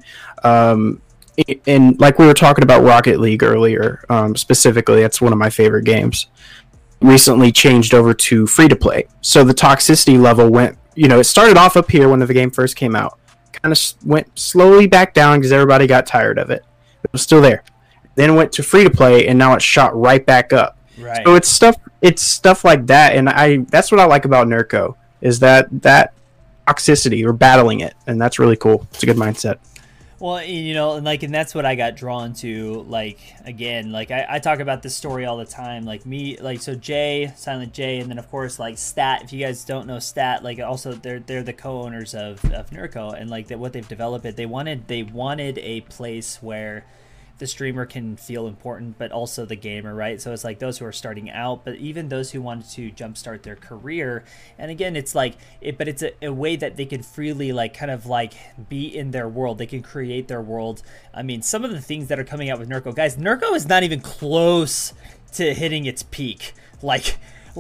C: And like we were talking about Rocket League earlier, specifically, that's one of my favorite games. Recently changed over to free to play, so the toxicity level went. It started off up here when the game first came out, kind of went slowly back down because everybody got tired of it. It was still there. Then it went to free to play, and now it's shot right back up.
A: Right.
C: So it's stuff like that, and that's what I like about NERCO is that toxicity, or battling it, and that's really cool. It's a good mindset.
A: Well, and that's what I got drawn to. Like, again, like I talk about this story all the time. Like so Jay, Silent J, and then of course like Stat. If you guys don't know Stat, like also they're the co-owners of NERCO, and like what they've developed they wanted a place where the streamer can feel important, but also the gamer, right? So it's like those who are starting out, but even those who wanted to jumpstart their career. And again, it's like but it's a way that they can freely like kind of like be in their world. They can create their world. I mean, some of the things that are coming out with NERCO, guys, NERCO is not even close to hitting its peak. Like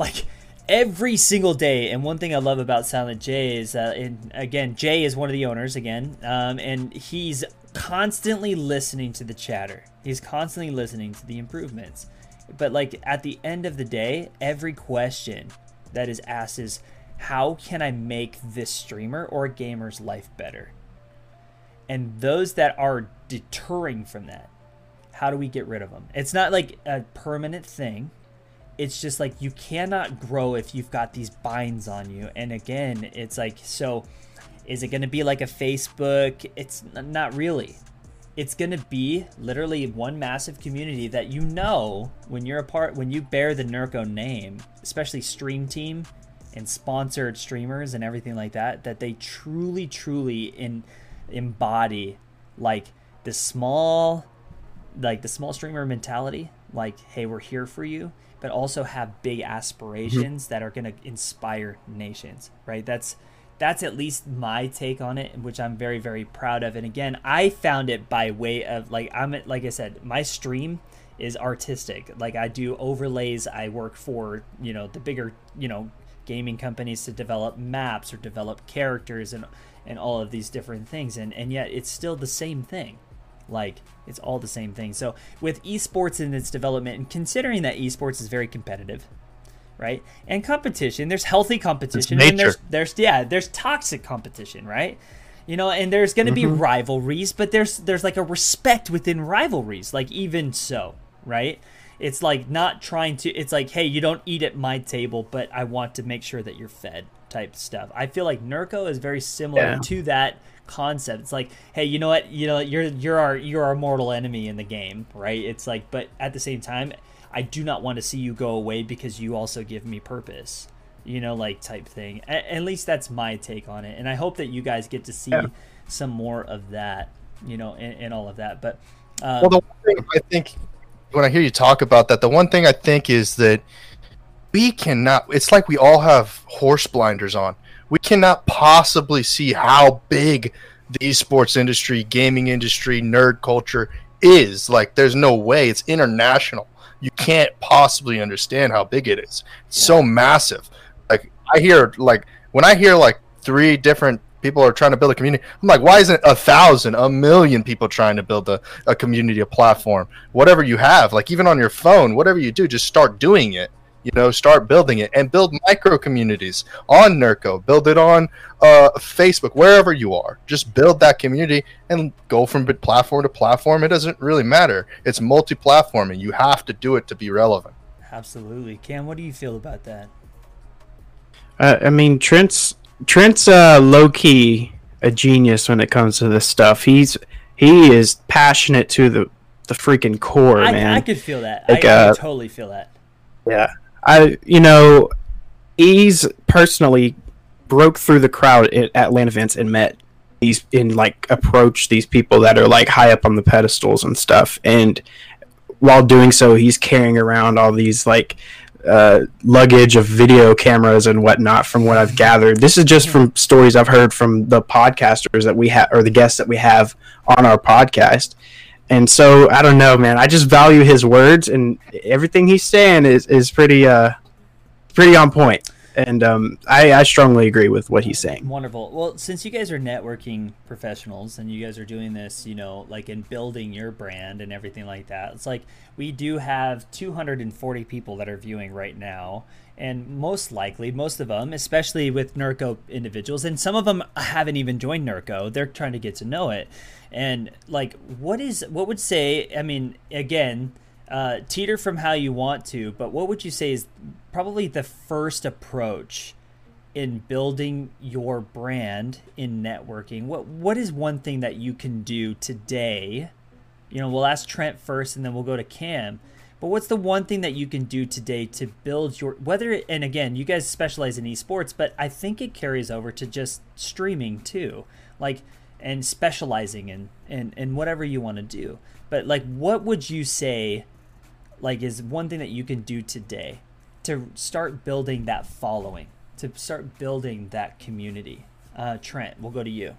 A: every single day. And one thing I love about Silent J is, and again, Jay is one of the owners again, and he's constantly listening to the chatter. He's constantly listening to the improvements. But like at the end of the day, every question that is asked is, how can I make this streamer or gamer's life better? And those that are deterring from that, how do we get rid of them? It's not like a permanent thing. It's just like you cannot grow if you've got these binds on you. And again, it's like, so is it going to be like a Facebook? It's not really. It's going to be literally one massive community that when you're a part, when you bear the NERCO name, especially Stream Team and sponsored streamers and everything like that, that they truly embody like the small streamer mentality. Like, hey, we're here for you, but also have big aspirations that are going to inspire nations, right? That's at least my take on it, which I'm very, very proud of. And again, I found it by way of like I said, my stream is artistic. Like I do overlays. I work for the bigger gaming companies to develop maps or develop characters and all of these different things, and yet it's still the same thing. Like, it's all the same thing. So with esports in its development, and considering that esports is very competitive, right? And competition, there's healthy competition, and there's toxic competition, right? You know, and there's going to be rivalries, but there's like a respect within rivalries, like, even so, right? It's like not trying to, it's like, hey, you don't eat at my table, but I want to make sure that you're fed type stuff. I feel like NERCO is very similar to that concept. It's like, hey, you know what, you're our mortal enemy in the game, right? It's like, but at the same time, I do not want to see you go away because you also give me purpose, you know, like, type thing. At least that's my take on it, and I hope that you guys get to see some more of that, you know, and all of that. But
B: well, the one thing I think, when I hear you talk about that, the one thing I think is that we cannot, it's like we all have horse blinders on. We cannot possibly see how big the esports industry, gaming industry, nerd culture is. Like, there's no way. It's international. You can't possibly understand how big it is. It's so massive. Like, when I hear like 3 different people are trying to build a community, I'm like, why isn't 1,000, 1,000,000 people trying to build a community, a platform? Whatever you have, like, even on your phone, whatever you do, just start doing it. You know, start building it, and build micro communities on NERCO. Build it on Facebook, wherever you are. Just build that community and go from platform to platform. It doesn't really matter. It's multi-platforming. You have to do it to be relevant.
A: Absolutely. Cam, what do you feel about that?
C: I mean, Trent's low-key a genius when it comes to this stuff. He is passionate to the freaking core, man.
A: I could feel that. Like, I could totally feel that.
C: Yeah. He's personally broke through the crowd at LAN events and approached these people that are like high up on the pedestals and stuff. And while doing so, he's carrying around all these like luggage of video cameras and whatnot. From what I've gathered, this is just from stories I've heard from the podcasters that we have, or the guests that we have on our podcast. And so, I don't know, man. I just value his words, and everything he's saying is pretty on point. And I strongly agree with what he's saying.
A: Wonderful. Well, since you guys are networking professionals and you guys are doing this, you know, like, in building your brand and everything like that, it's like we do have 240 people that are viewing right now. And most likely, most of them, especially with NERCO individuals, and some of them haven't even joined NERCO, they're trying to get to know it. And like, what would say, I mean, again, teeter from how you want to, but what would you say is probably the first approach in building your brand in networking? What is one thing that you can do today? You know, we'll ask Trent first, and then we'll go to Cam. But what's the one thing that you can do today to build your, and again, you guys specialize in esports, but I think it carries over to just streaming too, like, and specializing in whatever you want to do. But like, what would you say, like, is one thing that you can do today to start building that following, to start building that community? Trent, we'll go to you.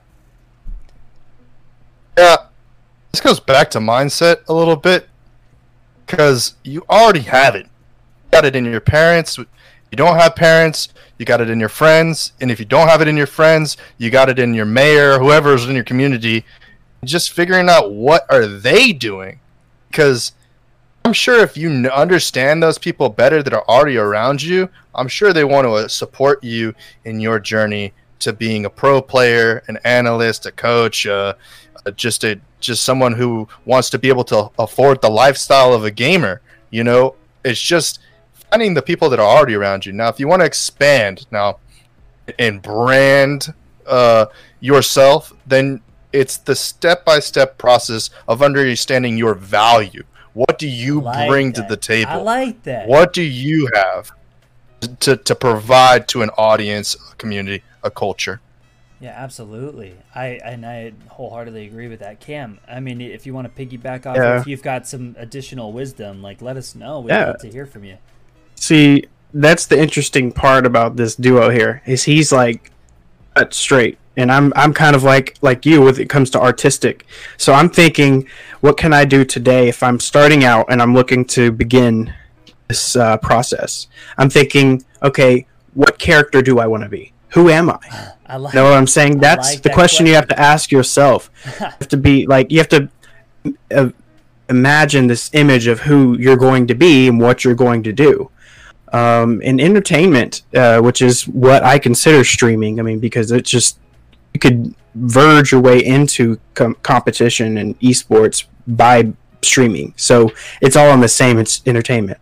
B: Yeah, this goes back to mindset a little bit, because you already have it. You got it in your parents. You don't have parents, you got it in your friends. And if you don't have it in your friends, you got it in your mayor, whoever's in your community. Just figuring out what are they doing. Because I'm sure if you understand those people better that are already around you, I'm sure they want to support you in your journey to being a pro player, an analyst, a coach, just someone who wants to be able to afford the lifestyle of a gamer. You know, it's just finding the people that are already around you. Now, if you want to expand now and brand yourself, then it's the step-by-step process of understanding your value. What do you bring to the table?
A: I like that.
B: What do you have to provide to an audience, a community, a culture?
A: Yeah, absolutely. I wholeheartedly agree with that. Cam, I mean, if you want to piggyback off, if you've got some additional wisdom, like, let us know. We'd love to hear from you.
C: See, that's the interesting part about this duo here, is he's like cut straight, and I'm kind of like you when it comes to artistic. So I'm thinking, what can I do today if I'm starting out and I'm looking to begin this process? I'm thinking, okay, what character do I want to be? Who am I?
A: I like,
C: know what I'm saying? That's
A: like
C: the
A: that
C: question you have to ask yourself. You have to be like, you have to imagine this image of who you're going to be and what you're going to do. In entertainment, which is what I consider streaming. I mean, because it's just, you could verge your way into competition and esports by streaming. So it's all on the same, it's entertainment.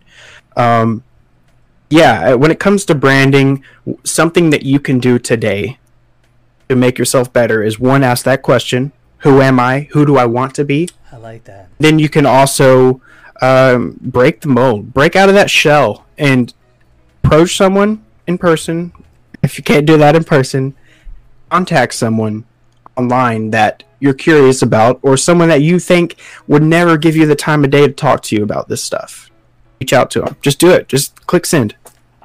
C: Yeah, when it comes to branding, something that you can do today to make yourself better is, one, ask that question: who am I? Who do I want to be?
A: I like that.
C: Then you can also break the mold, break out of that shell, and approach someone in person. If you can't do that in person, contact someone online that you're curious about, or someone that you think would never give you the time of day to talk to you about this stuff. Reach out to them. Just do it. Just click send.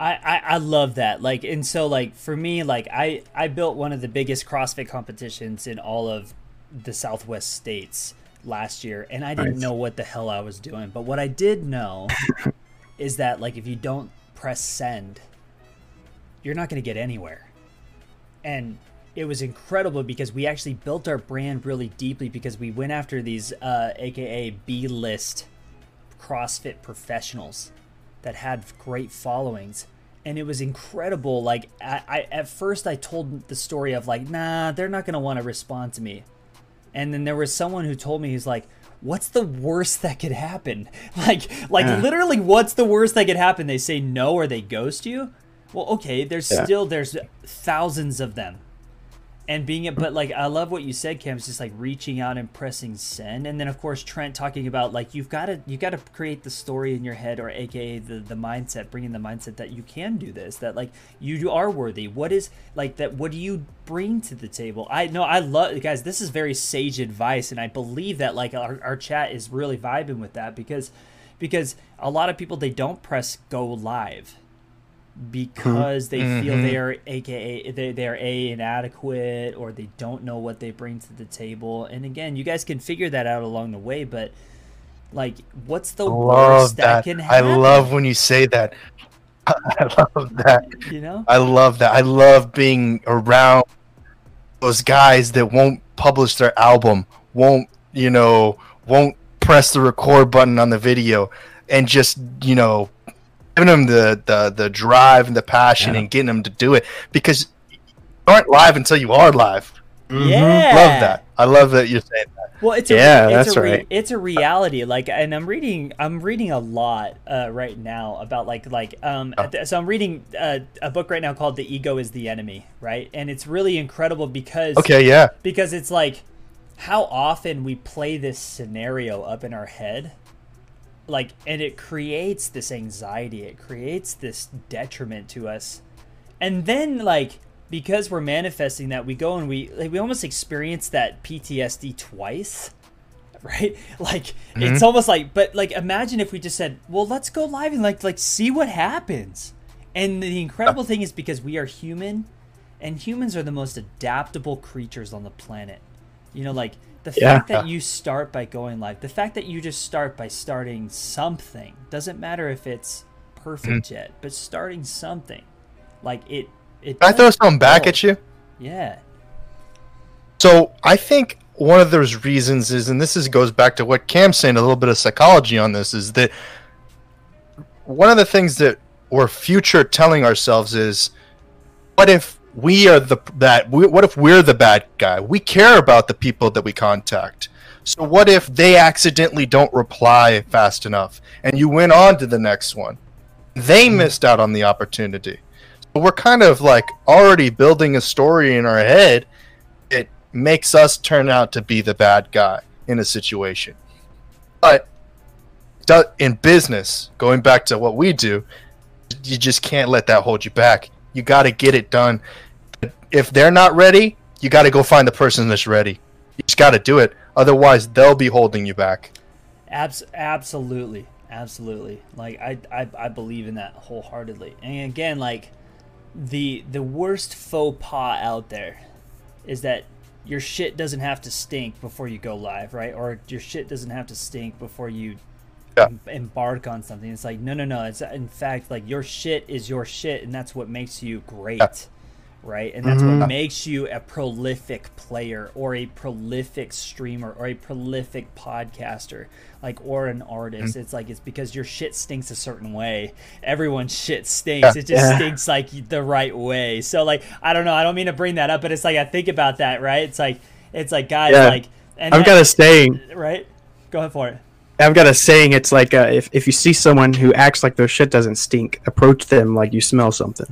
A: I love that. Like, and so like for me, like I built one of the biggest CrossFit competitions in all of the Southwest states last year, and I didn't know what the hell I was doing. But what I did know is that, like, if you don't press send, you're not going to get anywhere. And it was incredible because we actually built our brand really deeply, because we went after these aka B-list CrossFit professionals that had great followings. And it was incredible. Like, I at first I told the story of like, nah, they're not going to want to respond to me. And then there was someone who told me, he's like, what's the worst that could happen? Like literally, what's the worst that could happen? They say no, or they ghost you. Well, okay, there's thousands of them. And but like, I love what you said, Cam. It's just like reaching out and pressing send. And then of course Trent talking about like, you got to create the story in your head, or aka the mindset, bringing the mindset that you can do this, that like you are worthy. What is like that? What do you bring to the table? I love, guys, this is very sage advice, and I believe that like our chat is really vibing with that, because a lot of people, they don't press go live because they feel they are they are inadequate, or they don't know what they bring to the table. And again, you guys can figure that out along the way, but like, what's the worst that can happen?
B: I love when you say that. I love that.
A: You know,
B: I love that. I love being around those guys that won't publish their album, won't press the record button on the video, and just, giving them the drive and the passion, and getting them to do it, because you aren't live until you are live.
A: Yeah,
B: love that. I love that you're saying that.
A: Well, it's right. It's a reality. Like, and I'm reading a lot right now about so I'm reading a book right now called "The Ego Is the Enemy," right? And it's really incredible because because it's like how often we play this scenario up in our head. Like, and it creates this anxiety, it creates this detriment to us. And then, like, because we're manifesting that, we go and we almost experience that PTSD twice, right? Like, it's almost like, but like, imagine if we just said, well, let's go live and like see what happens. And the incredible thing is, because we are human, and humans are the most adaptable creatures on the planet. Like, the fact that you start by going live, the fact that you just start by starting something, doesn't matter if it's perfect yet, but starting something, like it. Can
B: I throw something back at you?
A: Yeah.
B: So I think one of those reasons is, and goes back to what Cam's saying, a little bit of psychology on this, is that one of the things that we're future telling ourselves is, what if we are what if we're the bad guy? We care about the people that we contact. So what if they accidentally don't reply fast enough, and you went on to the next one? They missed out on the opportunity. So we're kind of like already building a story in our head. It makes us turn out to be the bad guy in a situation. But in business, going back to what we do, you just can't let that hold you back. You got to get it done. If they're not ready, you got to go find the person that's ready. You just got to do it. Otherwise, they'll be holding you back.
A: Absolutely. Like, I believe in that wholeheartedly. And again, like, the worst faux pas out there is that your shit doesn't have to stink before you go live, right? Or your shit doesn't have to stink before you embark on something. It's like, no. It's in fact like your shit is your shit, and that's what makes you great.
B: Yeah.
A: Right, and that's what makes you a prolific player or a prolific streamer or a prolific podcaster, like, or an artist. It's like, it's because your shit stinks a certain way. Everyone's shit stinks. It just stinks like the right way. So like, I don't know, I don't mean to bring that up, but it's like, I think about that, right? It's like guys, like, and
C: I've got a saying,
A: right? Go ahead for it.
C: I've got a saying. It's like, if you see someone who acts like their shit doesn't stink, approach them like you smell something.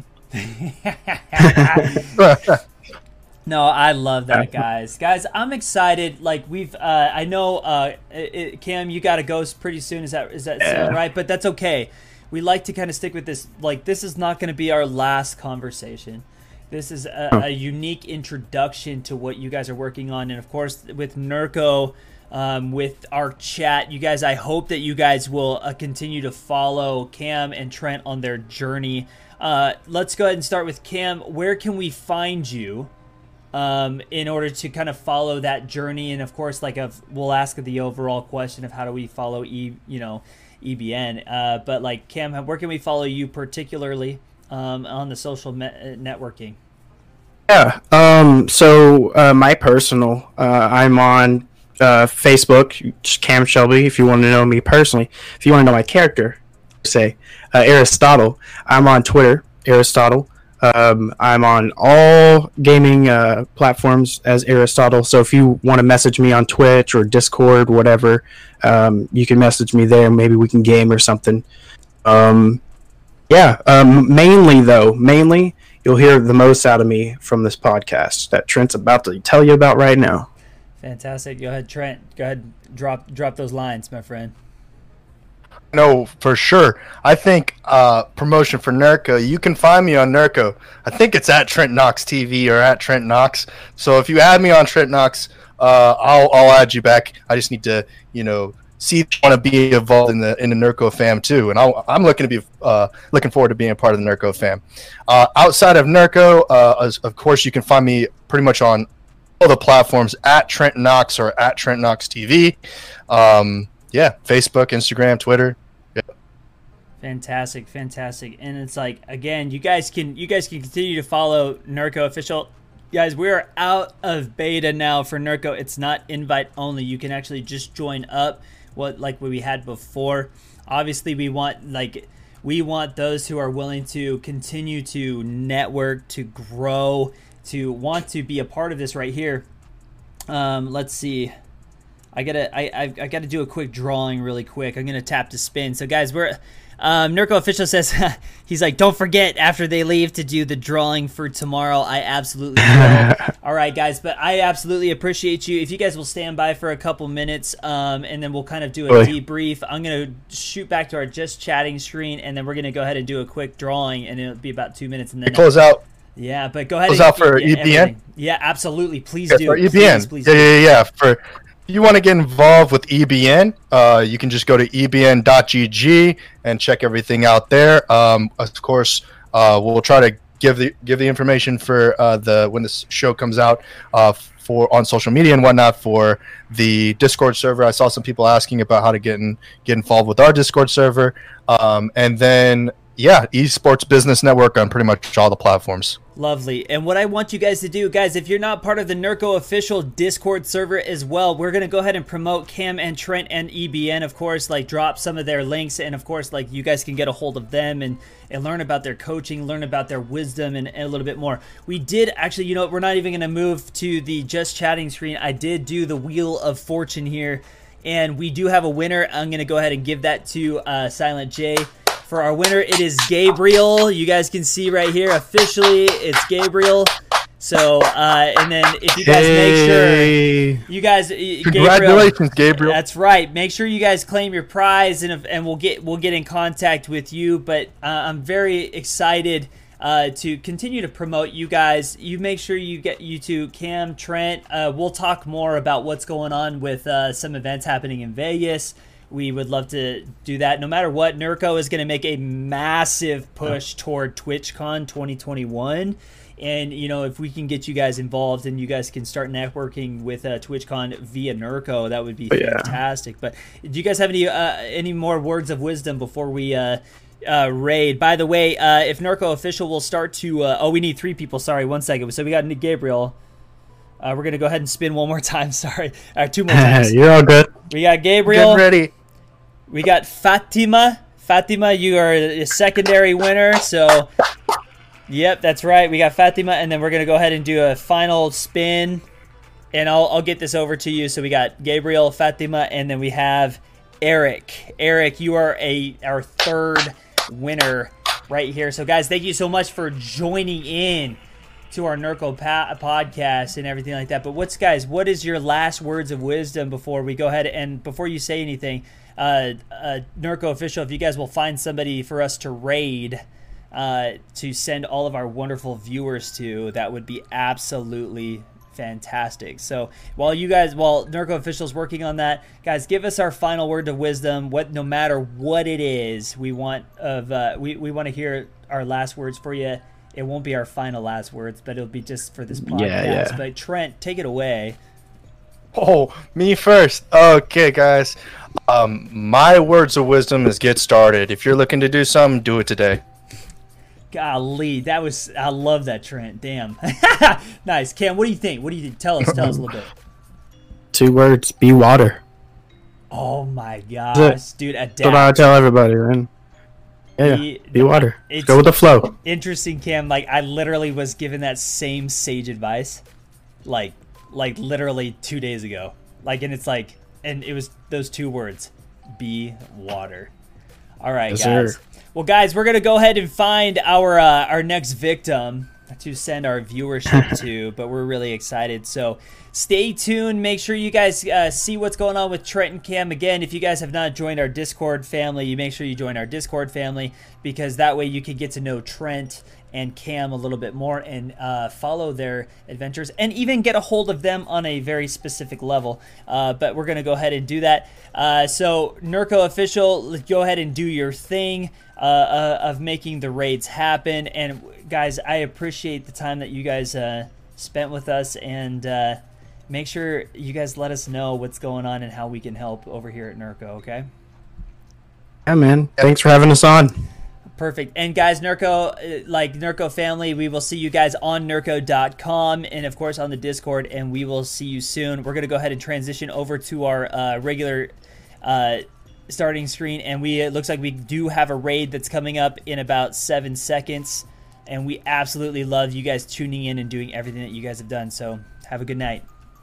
A: No, I love that, guys. I'm excited. Like, we've I know Cam, you got to go pretty soon. Is that sound right? But that's okay. We like to kind of stick with this. Like, this is not going to be our last conversation. This is a unique introduction to what you guys are working on, and of course with Nurko, with our chat, you guys, I hope that you guys will continue to follow Cam and Trent on their journey. Let's go ahead and start with Cam. Where can we find you in order to kind of follow that journey? And of course, like, we'll ask the overall question of how do we follow EBN. But like, Cam, where can we follow you particularly on the social networking?
C: Yeah. So my personal, I'm on Facebook, just Cam Shelby. If you want to know me personally, if you want to know my character, say Aristotle. I'm on Twitter, Aristotle. I'm on all gaming platforms as Aristotle. So if you want to message me on Twitch or Discord, whatever, you can message me there. Maybe we can game or something. Mainly you'll hear the most out of me from this podcast that Trent's about to tell you about right now.
A: Fantastic. Go ahead, Trent. Go ahead, drop those lines, my friend.
B: No, for sure. I think promotion for Nurko. You can find me on Nurko. I think it's at Trent Knox TV or at Trent Knox. So if you add me on Trent Knox, I'll add you back. I just need to, see if you want to be involved in the Nurko fam too. And I'm looking forward to being a part of the Nurko fam. Outside of Nurko, of course, you can find me pretty much on all the platforms at Trent Knox or at Trent Knox TV. Facebook, Instagram, Twitter. Yeah.
A: Fantastic. And it's like, again, you guys can continue to follow Nurko Official. Guys, we're out of beta now for Nurko. It's not invite only. You can actually just join up what we had before. Obviously, we want those who are willing to continue to network, to grow, to want to be a part of this right here. Let's see. I gotta do a quick drawing really quick. I'm gonna tap to spin. So guys, we're Nurko Official says he's like, don't forget after they leave to do the drawing for tomorrow. I absolutely will. All right, guys, but I absolutely appreciate you. If you guys will stand by for a couple minutes, and then we'll kind of do a debrief. I'm gonna shoot back to our just chatting screen, and then we're gonna go ahead and do a quick drawing, and it'll be about 2 minutes, and then
B: close out.
A: Yeah, but go ahead.
B: Close out for EBN.
A: Everything. Yeah, absolutely. Please do.
B: For EBN.
A: Please
B: yeah. If you want to get involved with EBN, you can just go to ebn.gg and check everything out there. Of course, we'll try to give the information for when this show comes out on social media and whatnot for the Discord server. I saw some people asking about how to get involved with our Discord server, and then Esports Business Network on pretty much all the platforms.
A: Lovely. And what I want you guys to do, guys, if you're not part of the Nurko Official Discord server as well, we're going to go ahead and promote Cam and Trent and EBN, of course, drop some of their links. And of course, you guys can get a hold of them and learn about their coaching, learn about their wisdom and a little bit more. We did actually, we're not even going to move to the just chatting screen. I did do the Wheel of Fortune here, and we do have a winner. I'm going to go ahead and give that to Silent J. For our winner, it is Gabriel. You guys can see right here, officially, it's Gabriel. So, and then if you guys make sure,
B: congratulations, Gabriel.
A: That's right. Make sure you guys claim your prize, and we'll get in contact with you. But I'm very excited to continue to promote you guys. You make sure you get to Cam, Trent. We'll talk more about what's going on with some events happening in Vegas. We would love to do that. No matter what, Nurko is going to make a massive push toward TwitchCon 2021. And if we can get you guys involved and you guys can start networking with TwitchCon via Nurko, that would be fantastic. But do you guys have any more words of wisdom before we raid? By the way, if Nurko official will start to we need 3 people. Sorry, 1 second. So we got Gabriel. We're gonna go ahead and spin one more time. Sorry, 2 more times.
C: You're all good.
A: We got Gabriel.
B: Get ready.
A: We got Fatima. Fatima, you are a secondary winner. So, yep, that's right. We got Fatima, and then we're gonna go ahead and do a final spin, and I'll get this over to you. So we got Gabriel, Fatima, and then we have Eric. Eric, you are our 3rd winner right here. So, guys, thank you so much for joining in to our Nurko podcast and everything like that. But what is your last words of wisdom before we go ahead and before you say anything? Nurko official, if you guys will find somebody for us to raid to send all of our wonderful viewers to, that would be absolutely fantastic. So while Nurko official is working on that, guys, give us our final word of wisdom. No matter what it is, we want to hear our last words for you. It won't be our final last words, but it'll be just for this podcast.
C: Yeah.
A: But Trent, take it away.
B: Oh, me first. Okay, guys. My words of wisdom is get started. If you're looking to do something, do it today.
A: Golly, I love that, Trent. Damn. Nice. Cam, what do you think? Tell us a little bit.
C: 2 words, be water.
A: Oh my gosh, dude, adapt.
C: That's what I tell everybody, man. Yeah, be water. Go with the flow.
A: Interesting, Cam. Like, I literally was given that same sage advice, like literally 2 days ago. And it was those 2 words, be water. All right,
C: yes,
A: guys.
C: Sir.
A: Well, guys, we're gonna go ahead and find our next victim to send our viewership to, but we're really excited. So stay tuned. Make sure you guys see what's going on with Trent and Cam. Again, if you guys have not joined our Discord family, you make sure you join our Discord family, because that way you can get to know Trent and Cam a little bit more and follow their adventures and even get a hold of them on a very specific level. But we're going to go ahead and do that. So Nurko official, go ahead and do your thing of making the raids happen. And guys, I appreciate the time that you guys spent with us, and make sure you guys let us know what's going on and how we can help over here at Nurko, okay?
C: Yeah, man. Thanks for having us on.
A: Perfect. And guys, Nurko family, we will see you guys on Nurko.com and of course on the Discord, and we will see you soon. We're going to go ahead and transition over to our regular starting screen, and it looks like we do have a raid that's coming up in about 7 seconds, and we absolutely love you guys tuning in and doing everything that you guys have done. So have a good night.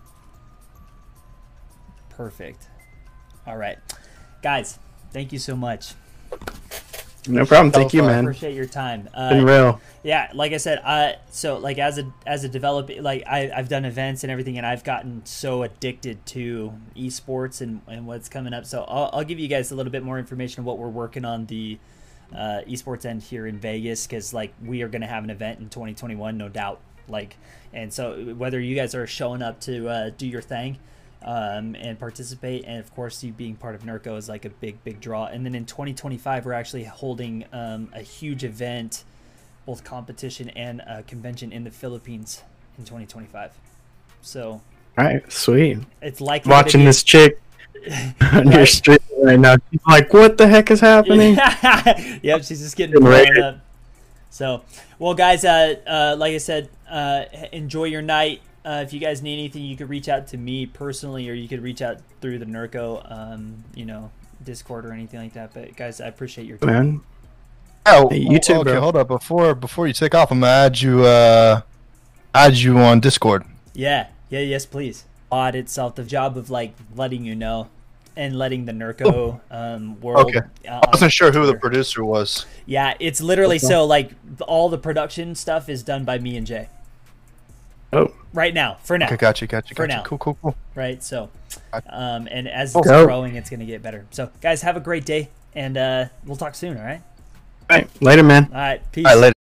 A: Perfect. All right. Guys, thank you so much.
C: No problem. Thank you, man.
A: I appreciate your time.
C: Been real.
A: Yeah, like I said, so like as a developer, like I've done events and everything, and I've gotten so addicted to esports and what's coming up. So I'll give you guys a little bit more information on what we're working on the esports end here in Vegas, because like we are going to have an event in 2021, no doubt. Like, and so whether you guys are showing up to do your thing and participate, and of course you being part of Nurko is like a big draw. And then in 2025 we're actually holding a huge event, both competition and a convention in the Philippines in 2025. So
C: all right, sweet.
A: it's like
C: watching this chick on your stream right now. She's like, what the heck is happening?
A: Yep, she's just getting blown up. So, well guys, like I said, enjoy your night. If you guys need anything, you could reach out to me personally, or you could reach out through the Nurko, Discord or anything like that. But guys, I appreciate your time.
C: Man.
B: Oh,
C: hey, you too,
B: okay,
C: bro.
B: Hold up. Before you take off, I'm gonna add you on Discord.
A: Yes, please. It's the job of like letting you know and letting the Nurko world.
B: Okay. I wasn't sure who the producer was.
A: Yeah, it's literally so like all the production stuff is done by me and Jay.
C: Oh.
A: Right now, for now.
B: Okay, gotcha.
A: For now.
B: Cool.
A: Right, so, and as it's growing, it's going to get better. So, guys, have a great day, and we'll talk soon, all right?
C: All right, later, man.
A: All right, peace.
B: All right, later.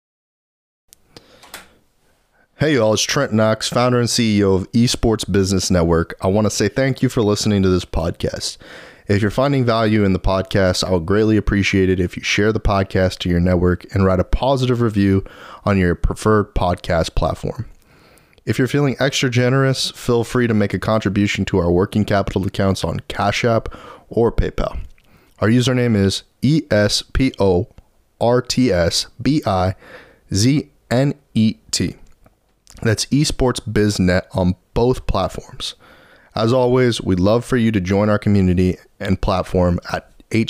D: Hey y'all, it's Trent Knox, founder and CEO of Esports Business Network. I want to say thank you for listening to this podcast. If you're finding value in the podcast, I would greatly appreciate it if you share the podcast to your network and write a positive review on your preferred podcast platform. If you're feeling extra generous, feel free to make a contribution to our working capital accounts on Cash App or PayPal. Our username is ESPORTSBIZNET. That's eSportsBizNet on both platforms. As always, we'd love for you to join our community and platform at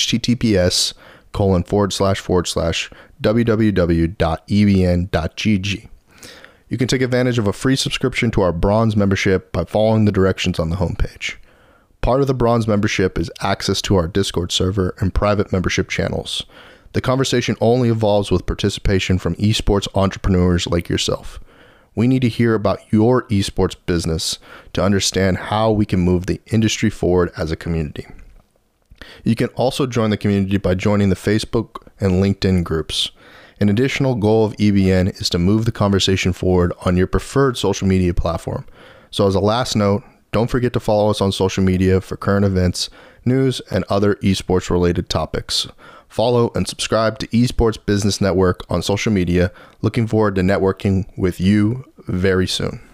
D: https://www.ebn.gg. You can take advantage of a free subscription to our Bronze membership by following the directions on the homepage. Part of the Bronze membership is access to our Discord server and private membership channels. The conversation only evolves with participation from esports entrepreneurs like yourself. We need to hear about your esports business to understand how we can move the industry forward as a community. You can also join the community by joining the Facebook and LinkedIn groups. An additional goal of EBN is to move the conversation forward on your preferred social media platform. So as a last note, don't forget to follow us on social media for current events, news, and other esports related topics. Follow and subscribe to Esports Business Network on social media. Looking forward to networking with you very soon.